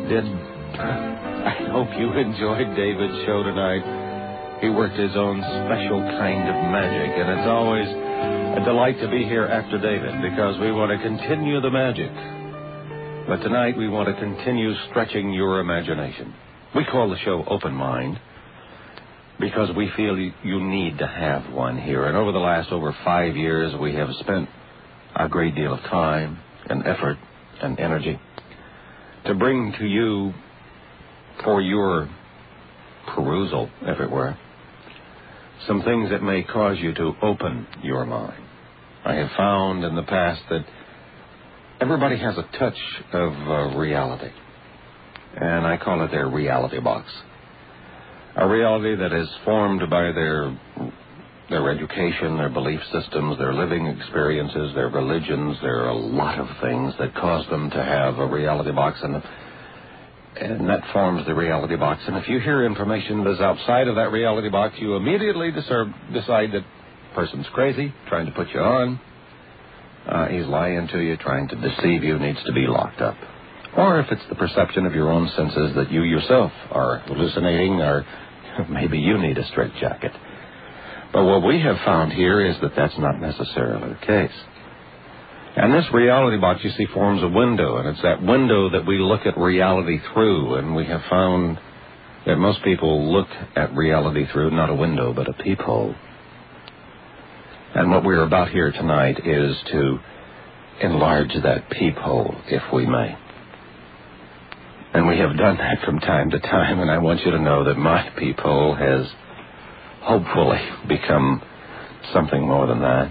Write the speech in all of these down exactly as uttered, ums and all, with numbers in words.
did. I hope you enjoyed David's show tonight. He worked his own special kind of magic, and it's always a delight to be here after David because we want to continue the magic. But tonight we want to continue stretching your imagination. We call the show Open Mind because we feel you need to have one here. And over the last over five years, we have spent a great deal of time and effort and energy to bring to you, for your perusal, if it were, some things that may cause you to open your mind. I have found in the past that everybody has a touch of uh, reality, and I call it their reality box. A reality that is formed by their their education, their belief systems, their living experiences, their religions. There are a lot of things that cause them to have a reality box, and, and that forms the reality box. And if you hear information that is outside of that reality box, you immediately deserve, decide that person's crazy, trying to put you on. Uh, he's lying to you, trying to deceive you, needs to be locked up. Or if it's the perception of your own senses that you yourself are hallucinating, or maybe you need a straitjacket. But what we have found here is that that's not necessarily the case. And this reality box, you see, forms a window, and it's that window that we look at reality through, and we have found that most people look at reality through not a window, but a peephole. And what we're about here tonight is to enlarge that peephole, if we may. And we have done that from time to time, and I want you to know that my peephole has hopefully become something more than that.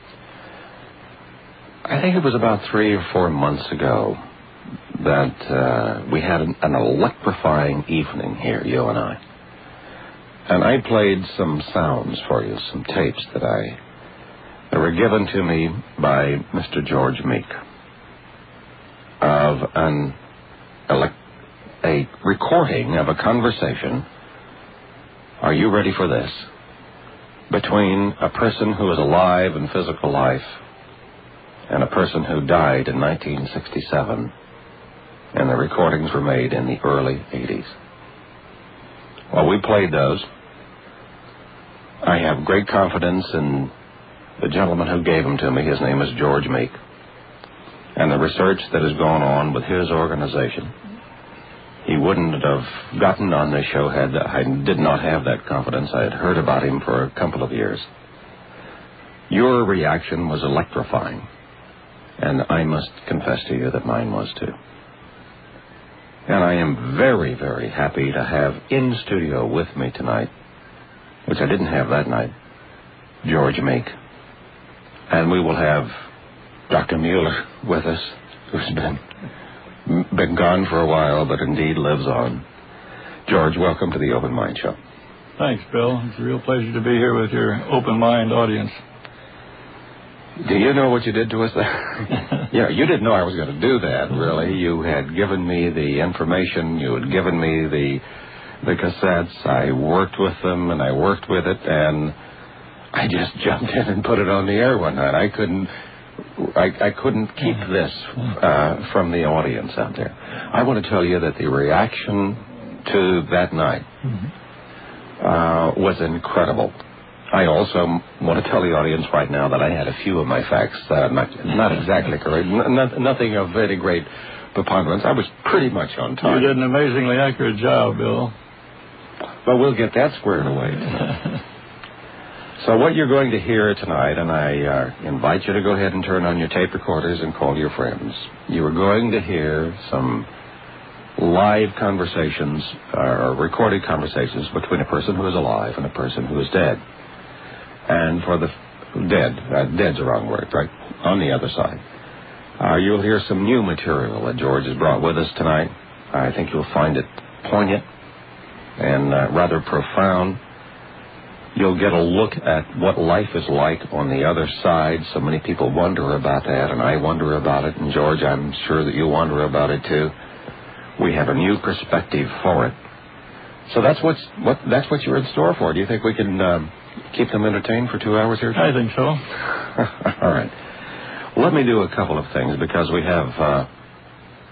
I think it was about three or four months ago that uh, we had an, an electrifying evening here, you and I. And I played some sounds for you, some tapes that I that were given to me by Mister George Meek of an elect. a recording of a conversation, are you ready for this, between a person who is alive in physical life and a person who died in nineteen sixty-seven, and the recordings were made in the early eighties. Well, we played those. I have great confidence in the gentleman who gave them to me. His name is George Meek, and the research that has gone on with his organization. He wouldn't have gotten on this show had I did not have that confidence. I had heard about him for a couple of years. Your reaction was electrifying, and I must confess to you that mine was too. And I am very, very happy to have in studio with me tonight, which I didn't have that night, George Meek. And we will have Doctor Mueller with us, who's been... been gone for a while, but indeed lives on. George, welcome to the Open Mind Show. Thanks, Bill. It's a real pleasure to be here with your Open Mind audience. Do you know what you did to us there? Yeah, you didn't know I was going to do that, really. You had given me the information. You had given me the the cassettes. I worked with them, and I worked with it, and I just jumped in and put it on the air one night. I couldn't... I, I couldn't keep this uh, from the audience out there. I want to tell you that the reaction to that night uh, was incredible. I also want to tell the audience right now that I had a few of my facts uh, not, not exactly correct, not, nothing of any great preponderance. I was pretty much on target. You did an amazingly accurate job, Bill. But we'll get that squared away tonight. So what you're going to hear tonight, and I uh, invite you to go ahead and turn on your tape recorders and call your friends. You are going to hear some live conversations, or uh, recorded conversations between a person who is alive and a person who is dead. And for the dead, uh, dead's the wrong word, right? On the other side. Uh, you'll hear some new material that George has brought with us tonight. I think you'll find it poignant and uh, rather profound. You'll get a look at what life is like on the other side. So many people wonder about that, and I wonder about it. And, George, I'm sure that you wonder about it, too. We have a new perspective for it. So that's what's, what, that's what you're in store for. Do you think we can um, keep them entertained for two hours here? I think so. All right. Let me do a couple of things, because we have uh, uh,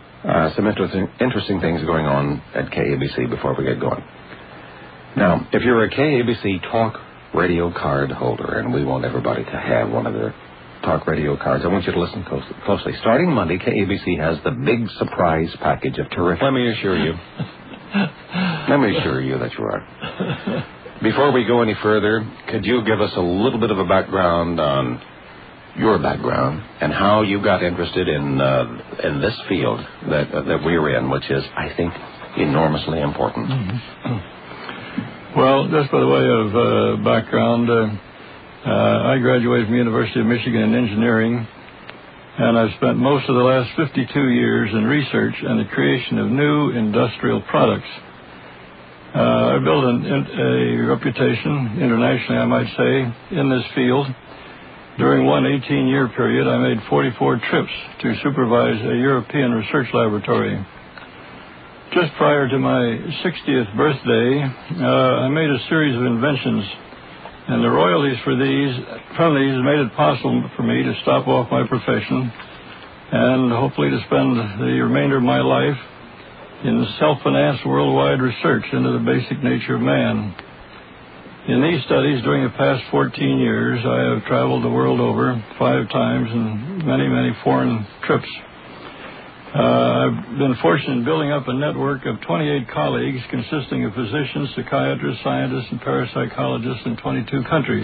uh, some interesting, interesting things going on at K A B C before we get going. Now, if you're a K A B C talk radio card holder, and we want everybody to have one of their talk radio cards, I want you to listen closely. closely. Starting Monday, K A B C has the big surprise package of terrific... Let me assure you. Let me assure you that you are. Before we go any further, could you give us a little bit of a background on your background and how you got interested in uh, in this field that uh, that we're in, which is, I think, enormously important? Mm-hmm. Well, just by the way of uh, background, uh, uh, I graduated from the University of Michigan in engineering, and I've spent most of the last fifty-two years in research and the creation of new industrial products. Uh, I built an, a reputation, internationally I might say, in this field. During one eighteen-year period, I made forty-four trips to supervise a European research laboratory. Just prior to my sixtieth birthday, uh, I made a series of inventions, and the royalties for these, from these made it possible for me to stop off my profession and hopefully to spend the remainder of my life in self-financed worldwide research into the basic nature of man. In these studies, during the past fourteen years, I have traveled the world over five times in many, many foreign trips. Uh, I've been fortunate in building up a network of twenty-eight colleagues consisting of physicians, psychiatrists, scientists, and parapsychologists in twenty-two countries.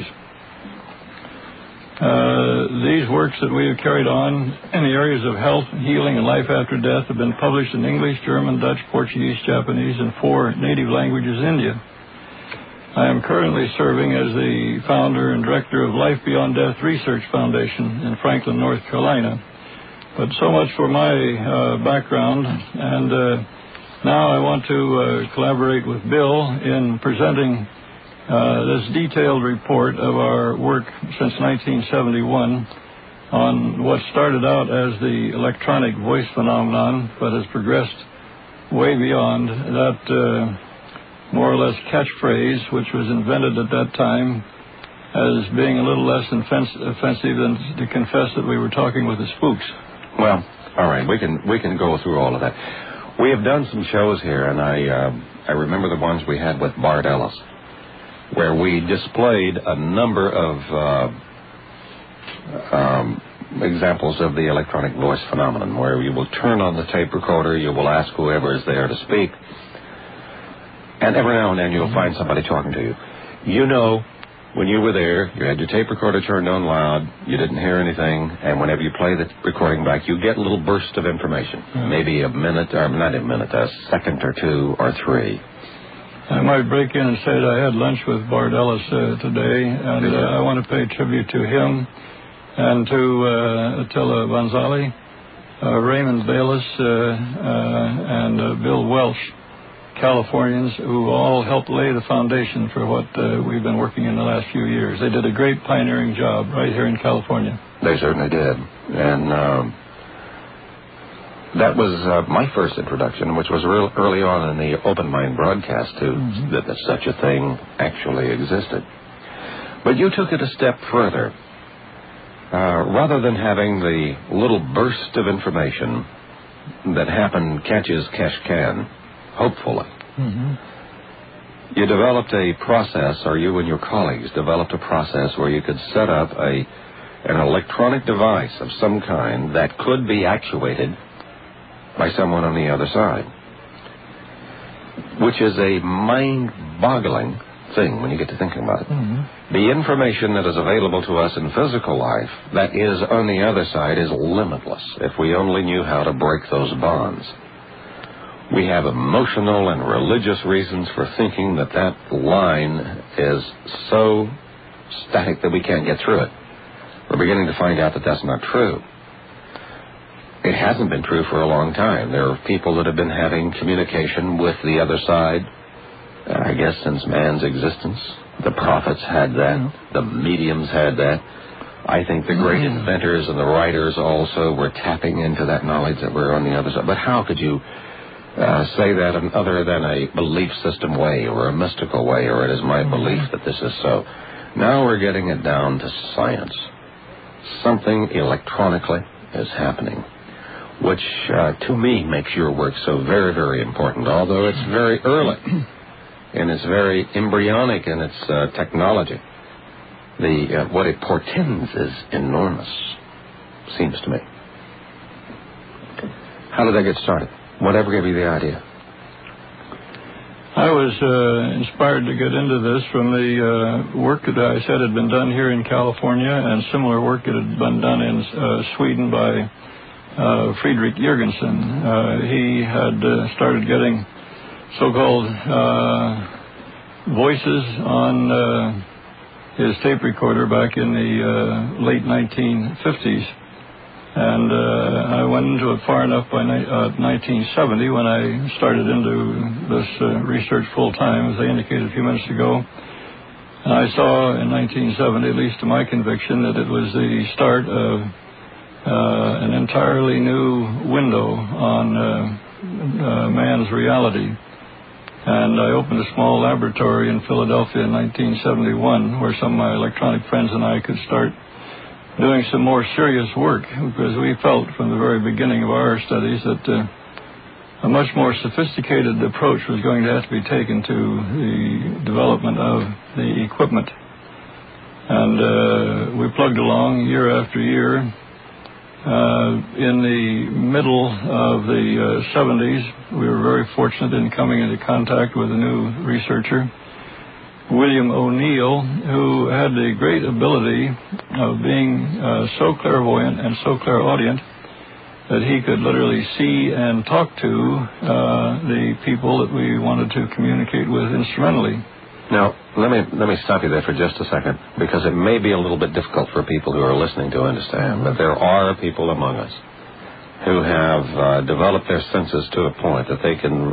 Uh, these works that we have carried on in the areas of health, healing, and life after death have been published in English, German, Dutch, Portuguese, Japanese, and four native languages in India. I am currently serving as the founder and director of Life Beyond Death Research Foundation in Franklin, North Carolina. But so much for my uh, background, and uh, now I want to uh, collaborate with Bill in presenting Uh, this detailed report of our work since nineteen seventy-one on what started out as the electronic voice phenomenon, but has progressed way beyond that uh, more or less catchphrase, which was invented at that time as being a little less offensive than to confess that we were talking with the spooks. Well, all right, we can we can go through all of that. We have done some shows here, and I uh, I remember the ones we had with Bart Ellis, where we displayed a number of uh, um, examples of the electronic voice phenomenon, where you will turn on the tape recorder, you will ask whoever is there to speak, and every now and then you'll find somebody talking to you. You know, when you were there, you had your tape recorder turned on loud, you didn't hear anything, and whenever you play the recording back, you get a little burst of information, mm-hmm. maybe a minute, or not a minute, a second or two or three. I might break in and say that I had lunch with Bart Ellis uh, today, and uh, I want to pay tribute to him and to uh, Attila Vanzali, uh, Raymond Bayless, uh, uh, and uh, Bill Welsh, Californians, who all helped lay the foundation for what uh, we've been working in the last few years. They did a great pioneering job right here in California. They certainly did. And um, that was uh, my first introduction, which was real early on in the Open Mind broadcast, to mm-hmm. that, that such a thing actually existed. But you took it a step further. Uh, rather than having the little burst of information that happened catch as catch can, hopefully, mm-hmm. you developed a process, or you and your colleagues developed a process where you could set up a an electronic device of some kind that could be actuated by someone on the other side, which is a mind-boggling thing when you get to thinking about it. Mm-hmm. The information that is available to us in physical life that is on the other side is limitless if we only knew how to break those bonds. We have emotional and religious reasons for thinking that that line is so static that we can't get through it. We're beginning to find out that that's not true. It hasn't been true for a long time. There are people that have been having communication with the other side, uh, I guess, since man's existence. The prophets had that. Mm-hmm. The mediums had that. I think the great mm-hmm. inventors and the writers also were tapping into that knowledge that we're on the other side. But how could you uh, say that in other than a belief system way or a mystical way, or it is my mm-hmm. belief that this is so? Now we're getting it down to science. Something electronically is happening. which uh, to me makes your work so very, very important, although it's very early and it's very embryonic in its uh, technology. The uh, what it portends is enormous, seems to me. How did that get started? Whatever gave you the idea? I was uh, inspired to get into this from the uh, work that I said had been done here in California and similar work that had been done in uh, Sweden by uh, Friedrich Jürgensen. Uh, he had uh, started getting so-called uh, voices on uh, his tape recorder back in the uh, late nineteen fifties. And uh, I went into it far enough by ni- uh, nineteen seventy when I started into this uh, research full-time, as I indicated a few minutes ago. And I saw in nineteen seventy, at least to my conviction, that it was the start of uh, an entirely new window on uh, uh, man's reality. And I opened a small laboratory in Philadelphia in nineteen seventy-one where some of my electronic friends and I could start doing some more serious work, because we felt from the very beginning of our studies that uh, a much more sophisticated approach was going to have to be taken to the development of the equipment. And uh, we plugged along year after year. Uh, in the middle of the uh, seventies, we were very fortunate in coming into contact with a new researcher, William O'Neill, who had the great ability of being uh, so clairvoyant and so clairaudient that he could literally see and talk to uh, the people that we wanted to communicate with instrumentally. Now, let me let me stop you there for just a second, because it may be a little bit difficult for people who are listening to understand, but there are people among us who have uh, developed their senses to a point that they can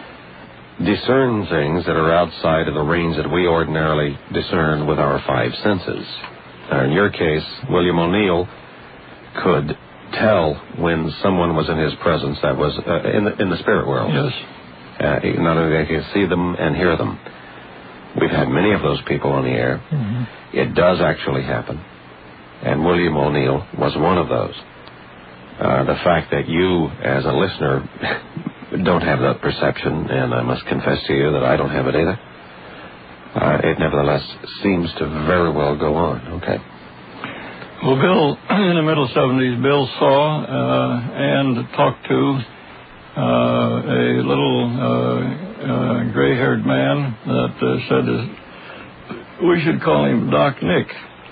discern things that are outside of the range that we ordinarily discern with our five senses. Now, in your case, William O'Neill could tell when someone was in his presence that was uh, in, the, in the spirit world. Yes. Uh, not only they could see them and hear them. We've had many of those people on the air. Mm-hmm. It does actually happen. And William O'Neill was one of those. Uh, the fact that you, as a listener, don't have that perception, and I must confess to you that I don't have it either. Uh, it nevertheless seems to very well go on. Okay. Well, Bill, in the middle seventies, Bill saw uh, and talked to uh, a little uh, uh, gray-haired man that uh, said uh, we should call him Doc Nick.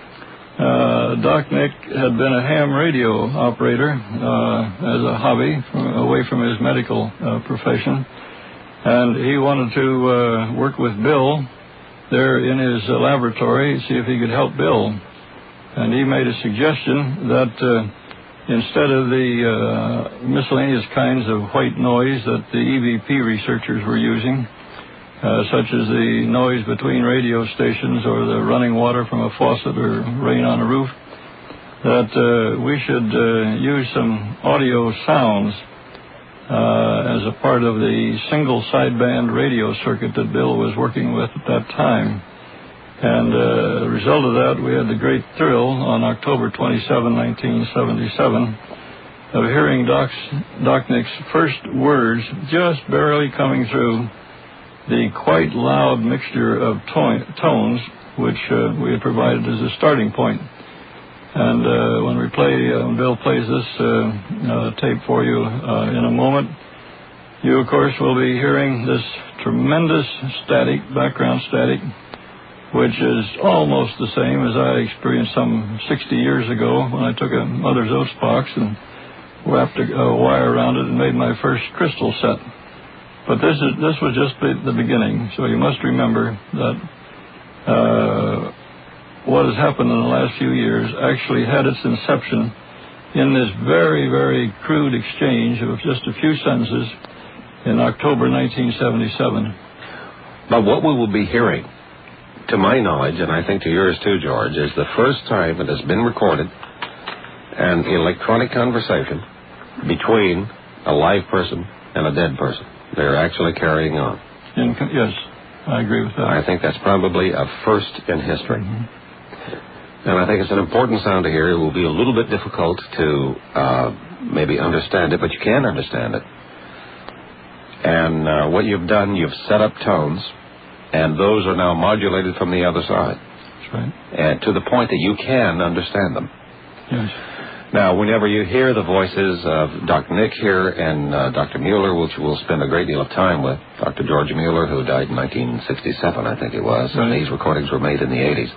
Uh, Doc Nick had been a ham radio operator uh, as a hobby from, away from his medical uh, profession, and he wanted to uh, work with Bill there in his uh, laboratory, see if he could help Bill. And he made a suggestion that uh, instead of the uh, miscellaneous kinds of white noise that the E V P researchers were using, Uh, such as the noise between radio stations or the running water from a faucet or rain on a roof, that uh, we should uh, use some audio sounds uh, as a part of the single sideband radio circuit that Bill was working with at that time. And uh, as a result of that, we had the great thrill on October twenty-seventh, nineteen seventy-seven, of hearing Doc's, Doc Nick's first words just barely coming through the quite loud mixture of to- tones which uh, we had provided as a starting point. And uh, when we play, uh, when Bill plays this uh, uh, tape for you uh, in a moment, you, of course, will be hearing this tremendous static, background static, which is almost the same as I experienced some sixty years ago when I took a Mother's Oats box and wrapped a, a wire around it and made my first crystal set. But this is this was just the beginning, so you must remember that uh, what has happened in the last few years actually had its inception in this very, very crude exchange of just a few sentences in October nineteen seventy-seven. But what we will be hearing, to my knowledge, and I think to yours too, George, is the first time it has been recorded an electronic conversation between a live person and a dead person. They're actually carrying on. In, yes, I agree with that. I think that's probably a first in history. Mm-hmm. And I think it's an important sound to hear. It will be a little bit difficult to uh, maybe understand it, but you can understand it. And uh, what you've done, you've set up tones, and those are now modulated from the other side. That's right. And to the point that you can understand them. Yes. Now, whenever you hear the voices of Doctor Nick here and uh, Doctor Mueller, which we'll spend a great deal of time with, Doctor George Mueller, who died in nineteen sixty-seven, I think it was, right. And these recordings were made in the eighties.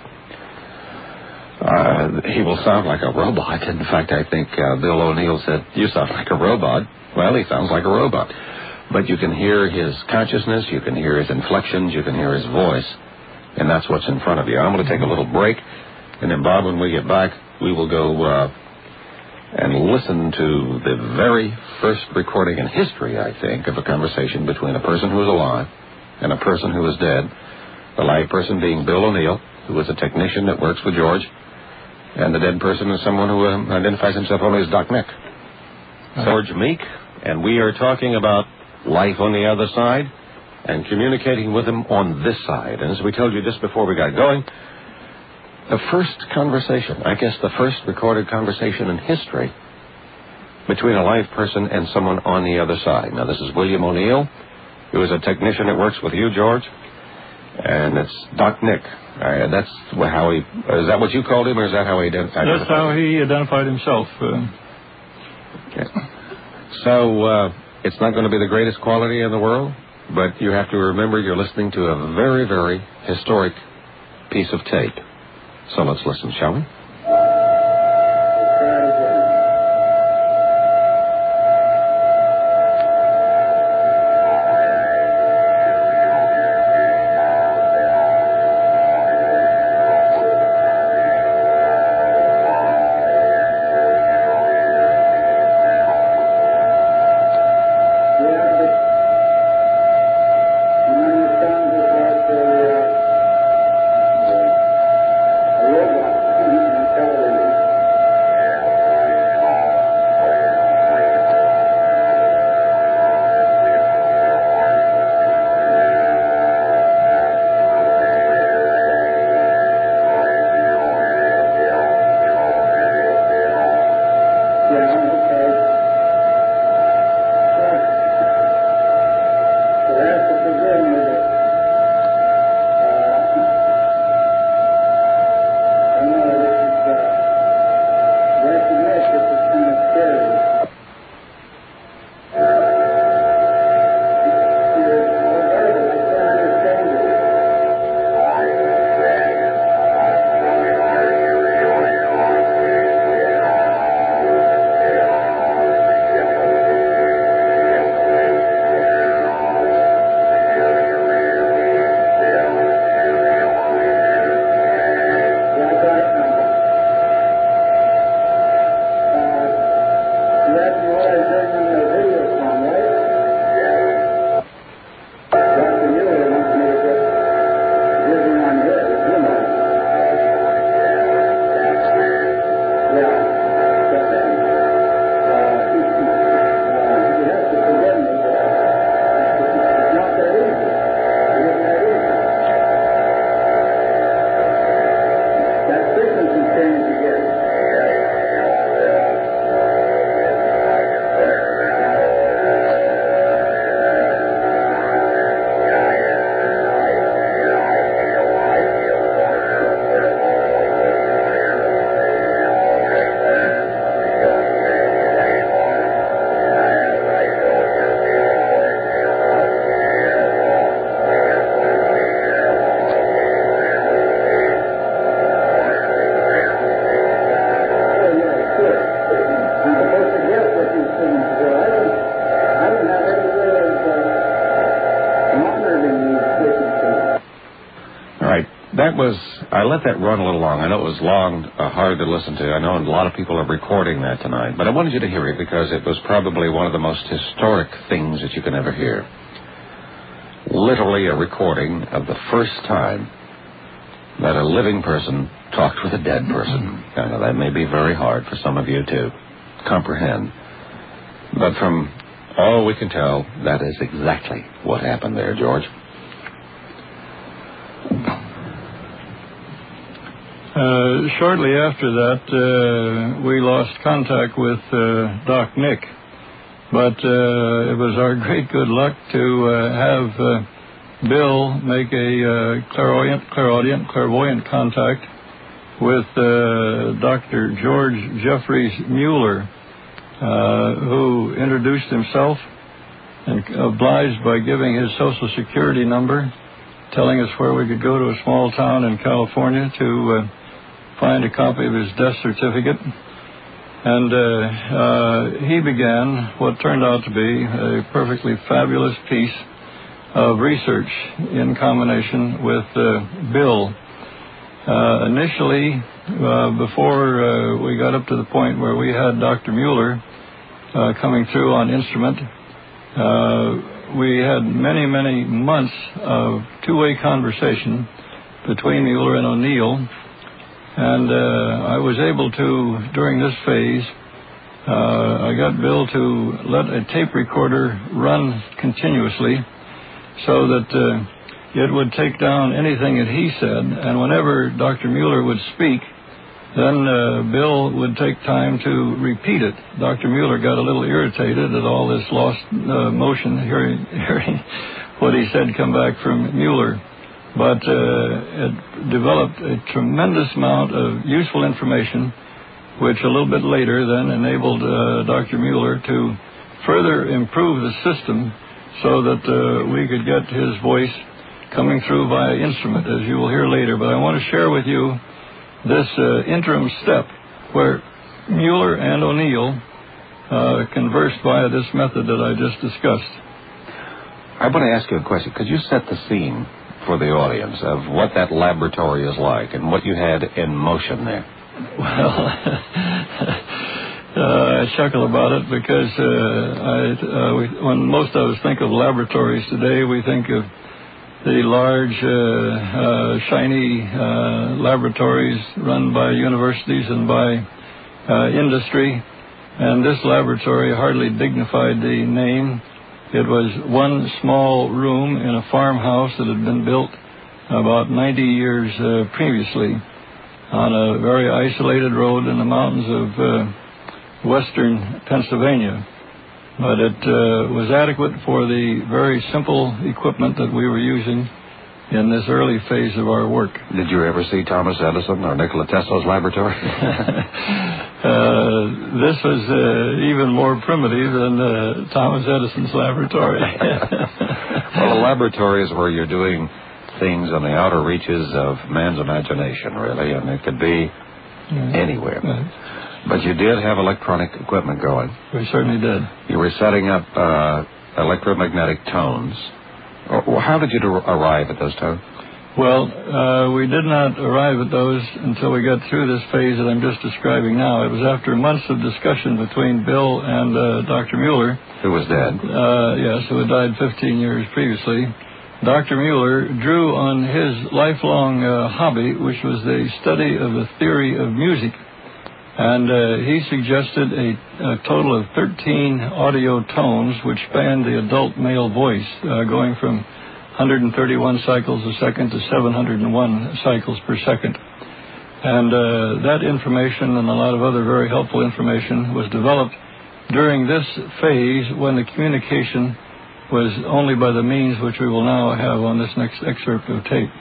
Uh, he will sound like a robot. In fact, I think uh, Bill O'Neill said, "You sound like a robot." Well, he sounds like a robot. But you can hear his consciousness, you can hear his inflections, you can hear his voice, and that's what's in front of you. I'm going to take a little break, and then, Bob, when we get back, we will go uh, and listen to the very first recording in history, I think, of a conversation between a person who is alive and a person who is dead. The live person being Bill O'Neill, who was a technician that works with George, and the dead person is someone who um, identifies himself only as Doc Nick. Uh-huh. George Meek, and we are talking about life on the other side and communicating with him on this side. And as we told you just before we got going, the first conversation, I guess the first recorded conversation in history between a live person and someone on the other side. Now, this is William O'Neill, who is a technician that works with you, George, and it's Doc Nick. Uh, that's how he, is that what you called him, or is that how he identified himself? That's how he identified himself. Uh... Okay. So, uh, it's not going to be the greatest quality in the world, but you have to remember you're listening to a very, very historic piece of tape. So let's listen, shall we? That was, I let that run a little long. I know it was long, uh, hard to listen to. I know a lot of people are recording that tonight. But I wanted you to hear it because it was probably one of the most historic things that you can ever hear. Literally a recording of the first time that a living person talked with a dead person. I know that may be very hard for some of you to comprehend. But from all we can tell, that is exactly what happened there, George. Uh, shortly after that, uh, we lost contact with uh, Doc Nick, but uh, it was our great good luck to uh, have uh, Bill make a uh, clairaudient, clairaudient, clairvoyant contact with uh, Doctor George Jeffries Mueller, uh, who introduced himself and obliged by giving his Social Security number, telling us where we could go to a small town in California to uh, find a copy of his death certificate. And uh, uh, he began what turned out to be a perfectly fabulous piece of research in combination with uh, Bill. Uh, initially, uh, before uh, we got up to the point where we had Doctor Mueller uh, coming through on instrument, uh, we had many, many months of two-way conversation between Mueller and O'Neill. And uh, I was able to, during this phase, uh, I got Bill to let a tape recorder run continuously so that uh, it would take down anything that he said. And whenever Doctor Mueller would speak, then uh, Bill would take time to repeat it. Doctor Mueller got a little irritated at all this lost uh, motion, hearing, hearing what he said come back from Mueller. But uh, it developed a tremendous amount of useful information, which a little bit later then enabled uh, Doctor Mueller to further improve the system so that uh, we could get his voice coming through via instrument, as you will hear later. But I want to share with you this uh, interim step where Mueller and O'Neill uh, conversed via this method that I just discussed. I want to ask you a question. Could you set the scene for the audience of what that laboratory is like and what you had in motion there? Well, uh, I chuckle about it because uh, I, uh, we, when most of us think of laboratories today, we think of the large, uh, uh, shiny uh, laboratories run by universities and by uh, industry. And this laboratory hardly dignified the name. It was one small room in a farmhouse that had been built about ninety years uh, previously on a very isolated road in the mountains of uh, western Pennsylvania. But it uh, was adequate for the very simple equipment that we were using in this early phase of our work. Did you ever see Thomas Edison or Nikola Tesla's laboratory? uh, this was uh, even more primitive than uh, Thomas Edison's laboratory. Well, a laboratory is where you're doing things on the outer reaches of man's imagination, really, and it could be yeah. anywhere. Right. But you did have electronic equipment going. We certainly did. You were setting up uh, electromagnetic tones. How did you arrive at those tones? Well, uh, we did not arrive at those until we got through this phase that I'm just describing now. It was after months of discussion between Bill and uh, Doctor Mueller. Who was dead? Uh, yes, who had died fifteen years previously. Doctor Mueller drew on his lifelong uh, hobby, which was the study of the theory of music. And uh, he suggested a, a total of thirteen audio tones which spanned the adult male voice, uh, going from one hundred thirty-one cycles a second to seven hundred one cycles per second. And uh, that information and a lot of other very helpful information was developed during this phase when the communication was only by the means which we will now have on this next excerpt of tape.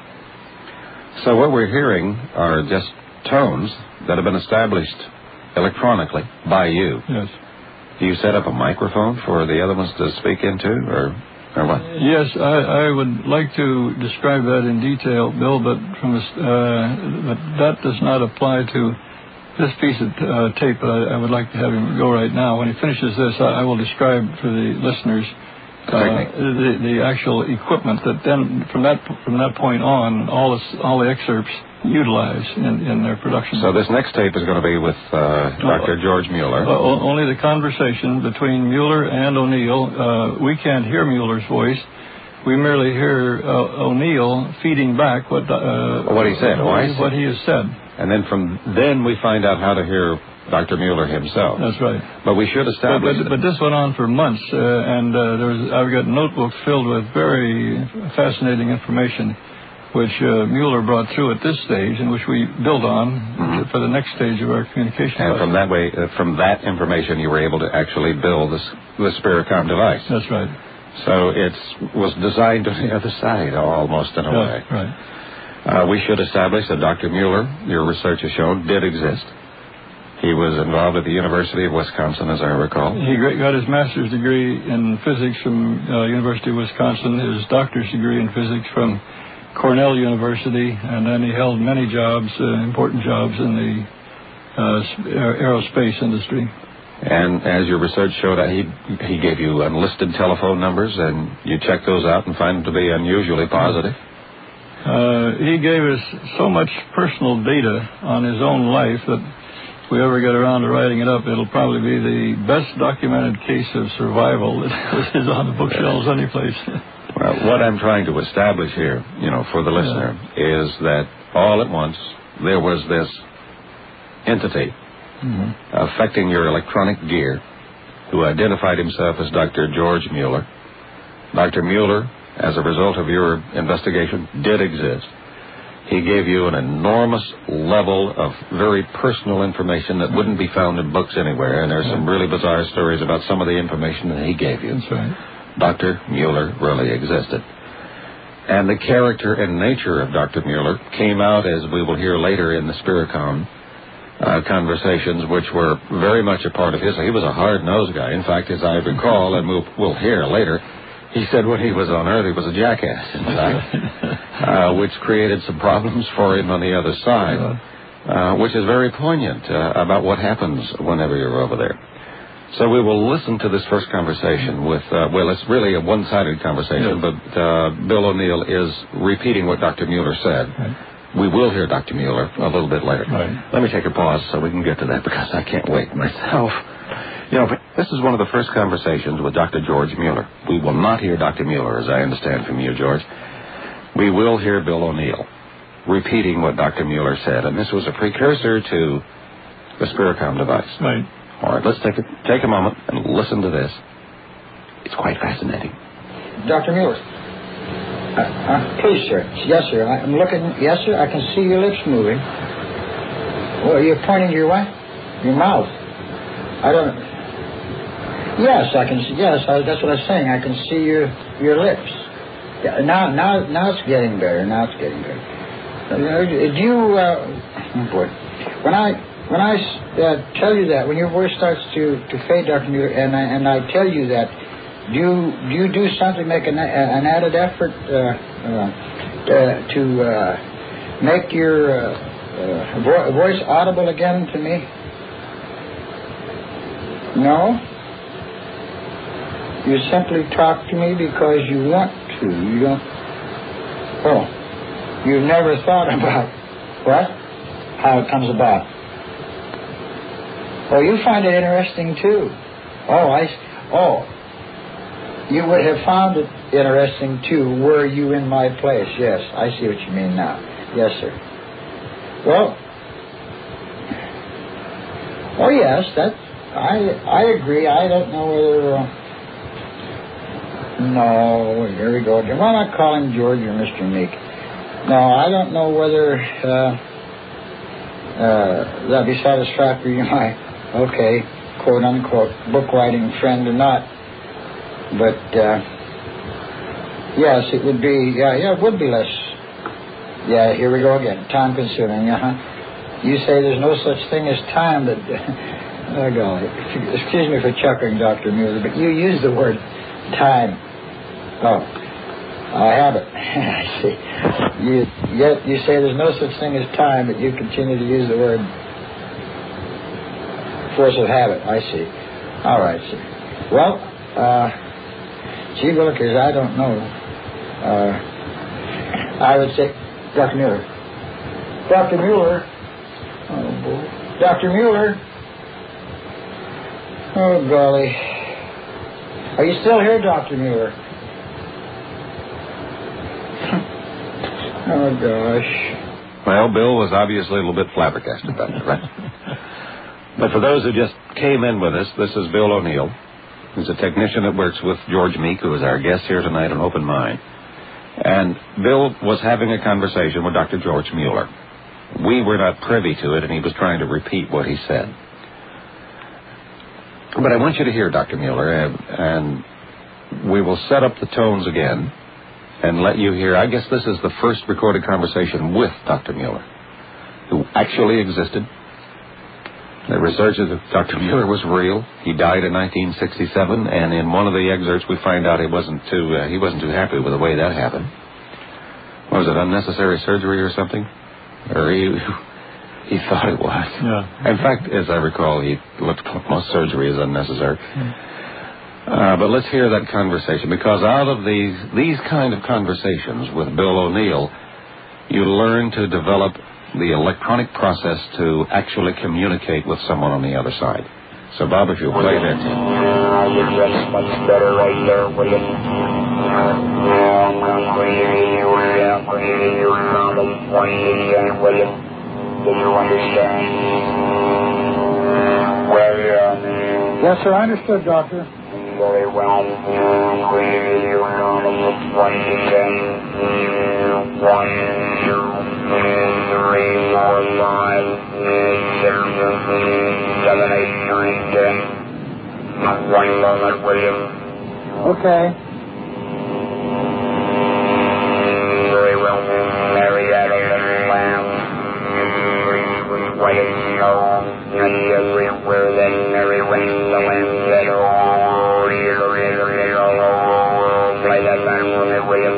So what we're hearing are just tones that have been established electronically by you. Yes. Do you set up a microphone for the other ones to speak into, or or what? Yes, I, I would like to describe that in detail, Bill, but from a, uh, but that does not apply to this piece of uh, tape. But I, I would like to have him go right now. When he finishes this, I, I will describe for the listeners uh, the, the actual equipment that then, from that from that point on, all this, all the excerpts utilize in, in their production. So this next tape is going to be with uh, Doctor Uh, George Mueller. Uh, only the conversation between Mueller and O'Neill. Uh, we can't hear Mueller's voice. We merely hear uh, O'Neill feeding back what uh, what he said, what, what, what he has said. And then from then we find out how to hear Doctor Mueller himself. That's right. But we should establish. But, but, but this went on for months, uh, and uh, there was, I've got notebooks filled with very fascinating information which uh, Mueller brought through at this stage and which we built on mm-hmm. for the next stage of our communication. And device. from that way, uh, from that information, you were able to actually build this, the Spiricom device. That's right. So it was designed on the other side, almost in a yeah, way. Right. Uh, we should establish that Doctor Mueller, your research has shown, did exist. He was involved at the University of Wisconsin, as I recall. He got his master's degree in physics from uh, University of Wisconsin, his doctor's degree in physics from Cornell University, and then he held many jobs, uh, important jobs in the uh, aerospace industry. And as your research showed, he he gave you unlisted telephone numbers, and you checked those out and find them to be unusually positive? Uh, he gave us so much personal data on his own life that if we ever get around to writing it up, it'll probably be the best documented case of survival that is on the bookshelves anyplace. Well, what I'm trying to establish here, you know, for the listener, yeah. is that all at once there was this entity mm-hmm. affecting your electronic gear who identified himself as Doctor George Mueller. Doctor Mueller, as a result of your investigation, did exist. He gave you an enormous level of very personal information that wouldn't be found in books anywhere, and there's some really bizarre stories about some of the information that he gave you. That's right. Doctor Mueller really existed. And the character and nature of Doctor Mueller came out, as we will hear later in the Spiricom uh, conversations, which were very much a part of his. He was a hard-nosed guy. In fact, as I recall, and we'll, we'll hear later, he said when he was on Earth, he was a jackass, in fact, uh, which created some problems for him on the other side, uh, which is very poignant uh, about what happens whenever you're over there. So we will listen to this first conversation with, uh, well, it's really a one-sided conversation, yes. but uh, Bill O'Neill is repeating what Doctor Mueller said. Right. We will hear Doctor Mueller a little bit later. Right. Let me take a pause so we can get to that, because I can't wait myself. You know, this is one of the first conversations with Doctor George Mueller. We will not hear Doctor Mueller, as I understand from you, George. We will hear Bill O'Neill repeating what Doctor Mueller said, and this was a precursor to the Spiricom device. Right. All right, let's take a, take a moment and listen to this. It's quite fascinating. Doctor Mueller. Uh, uh, please, sir. Yes, sir. I'm looking. Yes, sir. I can see your lips moving. Oh, you're pointing to your what? Your mouth. I don't... Yes, I can see. Yes, I, that's what I was saying. I can see your your lips. Yeah, now, now, now it's getting better. Now it's getting better. Uh, do you? Uh, oh boy. When I when I uh, tell you that, when your voice starts to, to fade, Doctor Mueller, and I and I tell you that, do you do you do something, make an an added effort uh, uh, to uh, make your uh, uh, vo- voice audible again to me? No. You simply talk to me because you want to. You don't... Oh. You've never thought about... What? How it comes about. Oh, you find it interesting, too. Oh, I... Oh. You would have found it interesting, too, were you in my place. Yes, I see what you mean now. Yes, sir. Well... Oh, yes, that... I I agree. I don't know whether... Uh, No, here we go again. Why am I calling George or Mister Meek? No, I don't know whether uh, uh, that'd be satisfactory to my, okay, quote unquote, book writing friend or not. But, uh, yes, it would be, yeah, yeah, it would be less. Yeah, here we go again. Time consuming, uh-huh. You say there's no such thing as time, but, oh, golly. Excuse me for chuckling, Doctor Mueller, but you use the word time. Oh, I have it. I see. You, yet you say there's no such thing as time, but you continue to use the word force of habit. I see. All right, sir. Well, uh, gee willikers, I don't know. Uh, I would say, Doctor Mueller. Doctor Mueller. Oh, boy. Doctor Mueller. Oh, golly. Are you still here, Doctor Mueller? Oh, gosh. Well, Bill was obviously a little bit flabbergasted about it, right? But for those who just came in with us, this is Bill O'Neill. He's a technician that works with George Meek, who is our guest here tonight on Open Mind. And Bill was having a conversation with Doctor George Mueller. We were not privy to it, and he was trying to repeat what he said. But I want you to hear Doctor Mueller, and, and we will set up the tones again and let you hear. I guess this is the first recorded conversation with Doctor Mueller, who actually existed. The research of Doctor Mueller was real. He died in nineteen sixty-seven, and in one of the excerpts we find out he wasn't too uh, he wasn't too happy with the way that happened. What was it, unnecessary surgery or something? Or he he thought it was. Yeah. In fact, as I recall, he looked most surgery is unnecessary. Mm. Uh, but let's hear that conversation, because out of these these kind of conversations with Bill O'Neill, you learn to develop the electronic process to actually communicate with someone on the other side. So, Bob, if you'll play that. I think that's much better right there, William. William, do you understand? Well, yeah. Yes, sir, I understood, Doctor. Very well. One, two, three, four, five, six, seven, eight, nine, ten. One moment, William. Okay. Very well. Marietta and Lamb. White and snow. And everywhere then Mary went the land said, oh, play that line for me, William.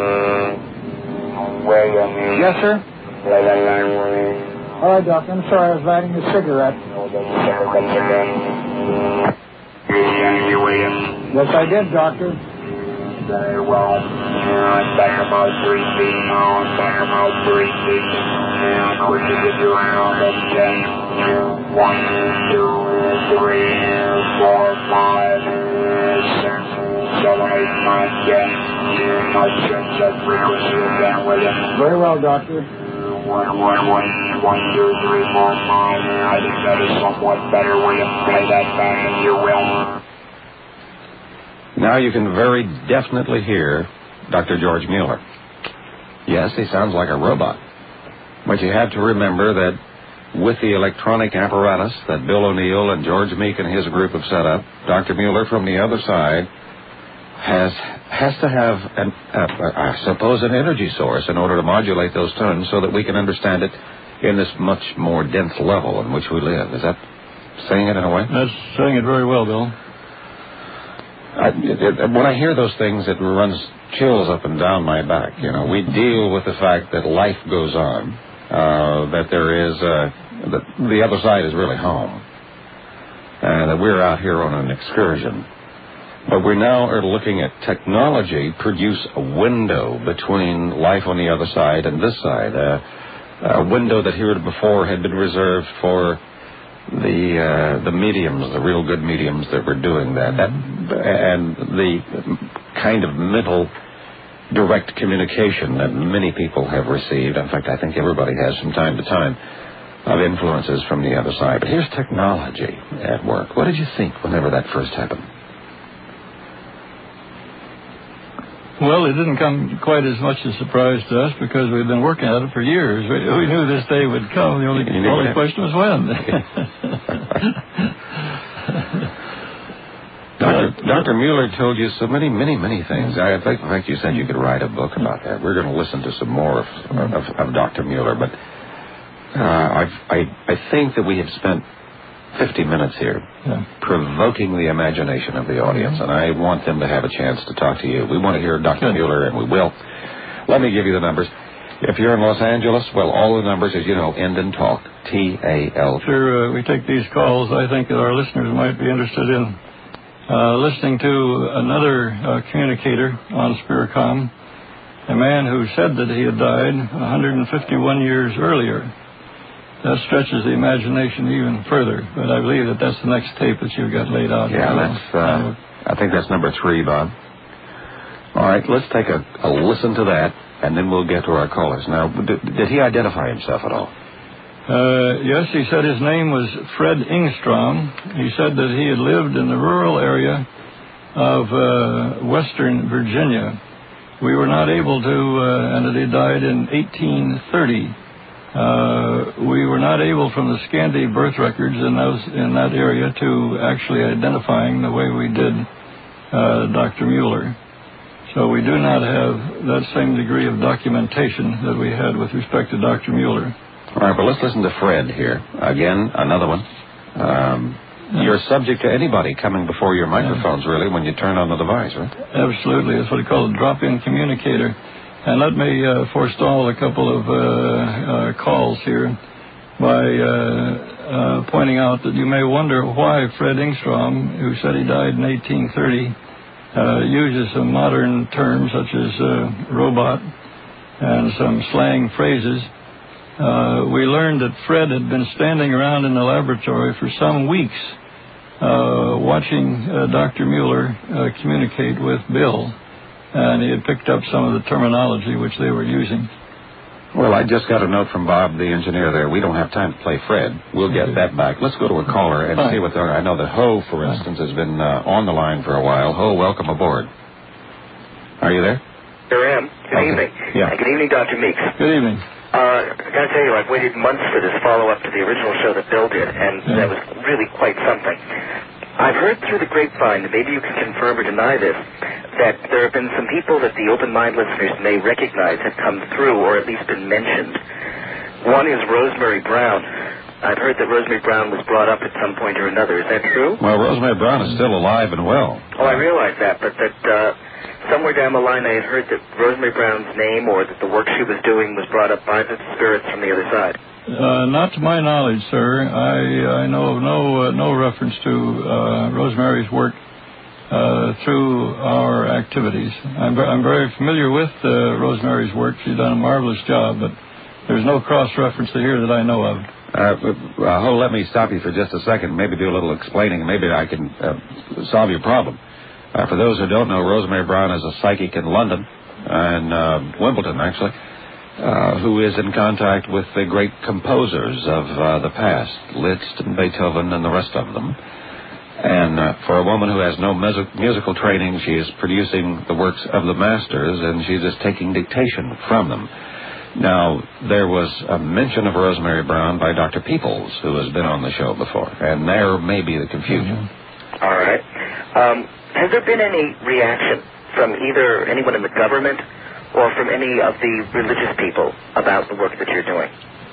William. Yes, sir. Play that line for me. All right, Doctor. I'm sorry, I was lighting a cigarette. Oh, the cigarettes again. You thank you, William. Yes, I did, Doctor. Very well. Uh, back about three feet now. Back about three feet. And quick to get you around at ten. One, two, three, four, five, six, seven, eight, nine, ten. Now change that frequency again, William. Very well, Doctor. One, one, one, one, two, three, four, five. I think that is somewhat better, William. Play that back if you will. Now you can very definitely hear Doctor George Mueller. Yes, he sounds like a robot. But you have to remember that with the electronic apparatus that Bill O'Neill and George Meek and his group have set up, Doctor Mueller from the other side has has to have, an, uh, I suppose, an energy source in order to modulate those tones so that we can understand it in this much more dense level in which we live. Is that saying it in a way? That's saying it very well, Bill. I, it, it, when I hear those things, it runs chills up and down my back. You know, we deal with the fact that life goes on, uh, that there is, uh, that the other side is really home, and that we're out here on an excursion. But we now are looking at technology produce a window between life on the other side and this side, uh, a window that heretofore had been reserved for the uh, the mediums, the real good mediums that were doing that, that and the kind of mental direct communication that many people have received. In fact, I think everybody has from time to time of influences from the other side. But here's technology at work. What did you think whenever that first happened? Well, it didn't come quite as much a surprise to us because we've been working at it for years. We, we knew this day would come. The only, only question was when. Doctor Doctor Mueller told you so many, many, many things. I think, in fact, you said you could write a book about that. We're going to listen to some more of, of, of Doctor Mueller, but uh, I've, I I think that we have spent fifty minutes here yeah. provoking the imagination of the audience, and I want them to have a chance to talk to you. We want to hear Doctor Good. Mueller, and we will. Let me give you the numbers. If you're in Los Angeles, well, all the numbers, as you know, end in talk, T A L. Sure, uh, we take these calls. I think that our listeners might be interested in uh, listening to another uh, communicator on Spiricom, a man who said that he had died one hundred fifty-one years earlier. That stretches the imagination even further, but I believe that that's the next tape that you've got laid out. Yeah, that's, uh, I think that's number three, Bob. All right, let's take a, a listen to that, and then we'll get to our callers. Now, did, did he identify himself at all? Uh, yes, he said his name was Fred Ingstrom. He said that he had lived in the rural area of uh, western Virginia. we were not able to, uh, and he died in eighteen thirty. Uh, we were not able, from the scanty birth records in those in that area, to actually identifying the way we did uh, Doctor Mueller. So we do not have that same degree of documentation that we had with respect to Doctor Mueller. All right, but let's listen to Fred here. Again, another one. Um, yeah. You're subject to anybody coming before your microphones, yeah. really, when you turn on the device, right? Absolutely. That's what they call a drop-in communicator. And let me uh, forestall a couple of uh, uh, calls here by uh, uh, pointing out that you may wonder why Fred Engstrom, who said he died in eighteen thirty, uh, uses some modern terms such as uh, robot and some slang phrases. Uh, we learned that Fred had been standing around in the laboratory for some weeks uh, watching uh, Doctor Mueller uh, communicate with Bill. And he had picked up some of the terminology which they were using. Well, I just got a note from Bob, the engineer there. We don't have time to play Fred. We'll get that back. Let's go to a caller and Fine. see what they're... I know that Ho, for instance, has been uh, on the line for a while. Ho, welcome aboard. Are you there? There I am. Good okay. evening. Yeah. Good evening, Doctor Meeks. Good evening. Uh, I gotta tell you, I've waited months for this follow-up to the original show that Bill did, and yeah. that was really quite something. I've heard through the grapevine, and maybe you can confirm or deny this, that there have been some people that the Open Mind listeners may recognize have come through or at least been mentioned. One is Rosemary Brown. I've heard that Rosemary Brown was brought up at some point or another. Is that true? Well, Rosemary Brown is still alive and well. Oh, I realize that, but that uh, somewhere down the line I had heard that Rosemary Brown's name or that the work she was doing was brought up by the spirits from the other side. Uh, not to my knowledge, sir. I, I know of no uh, no reference to uh, Rosemary's work uh, through our activities. I'm, I'm very familiar with uh, Rosemary's work. She's done a marvelous job, but there's no cross-reference to here that I know of. Uh, uh, Ho, let me stop you for just a second, maybe do a little explaining, maybe I can uh, solve your problem. Uh, for those who don't know, Rosemary Brown is a psychic in London, and uh, Wimbledon, actually. Uh, who is in contact with the great composers of uh, the past, Liszt and Beethoven and the rest of them. And uh, for a woman who has no mus- musical training, she is producing the works of the masters, and she's just taking dictation from them. Now, there was a mention of Rosemary Brown by Doctor Peoples, who has been on the show before, and there may be the confusion. Mm-hmm. All right. Um, has there been any reaction from either anyone in the government or from any of the religious people about the work that you're doing?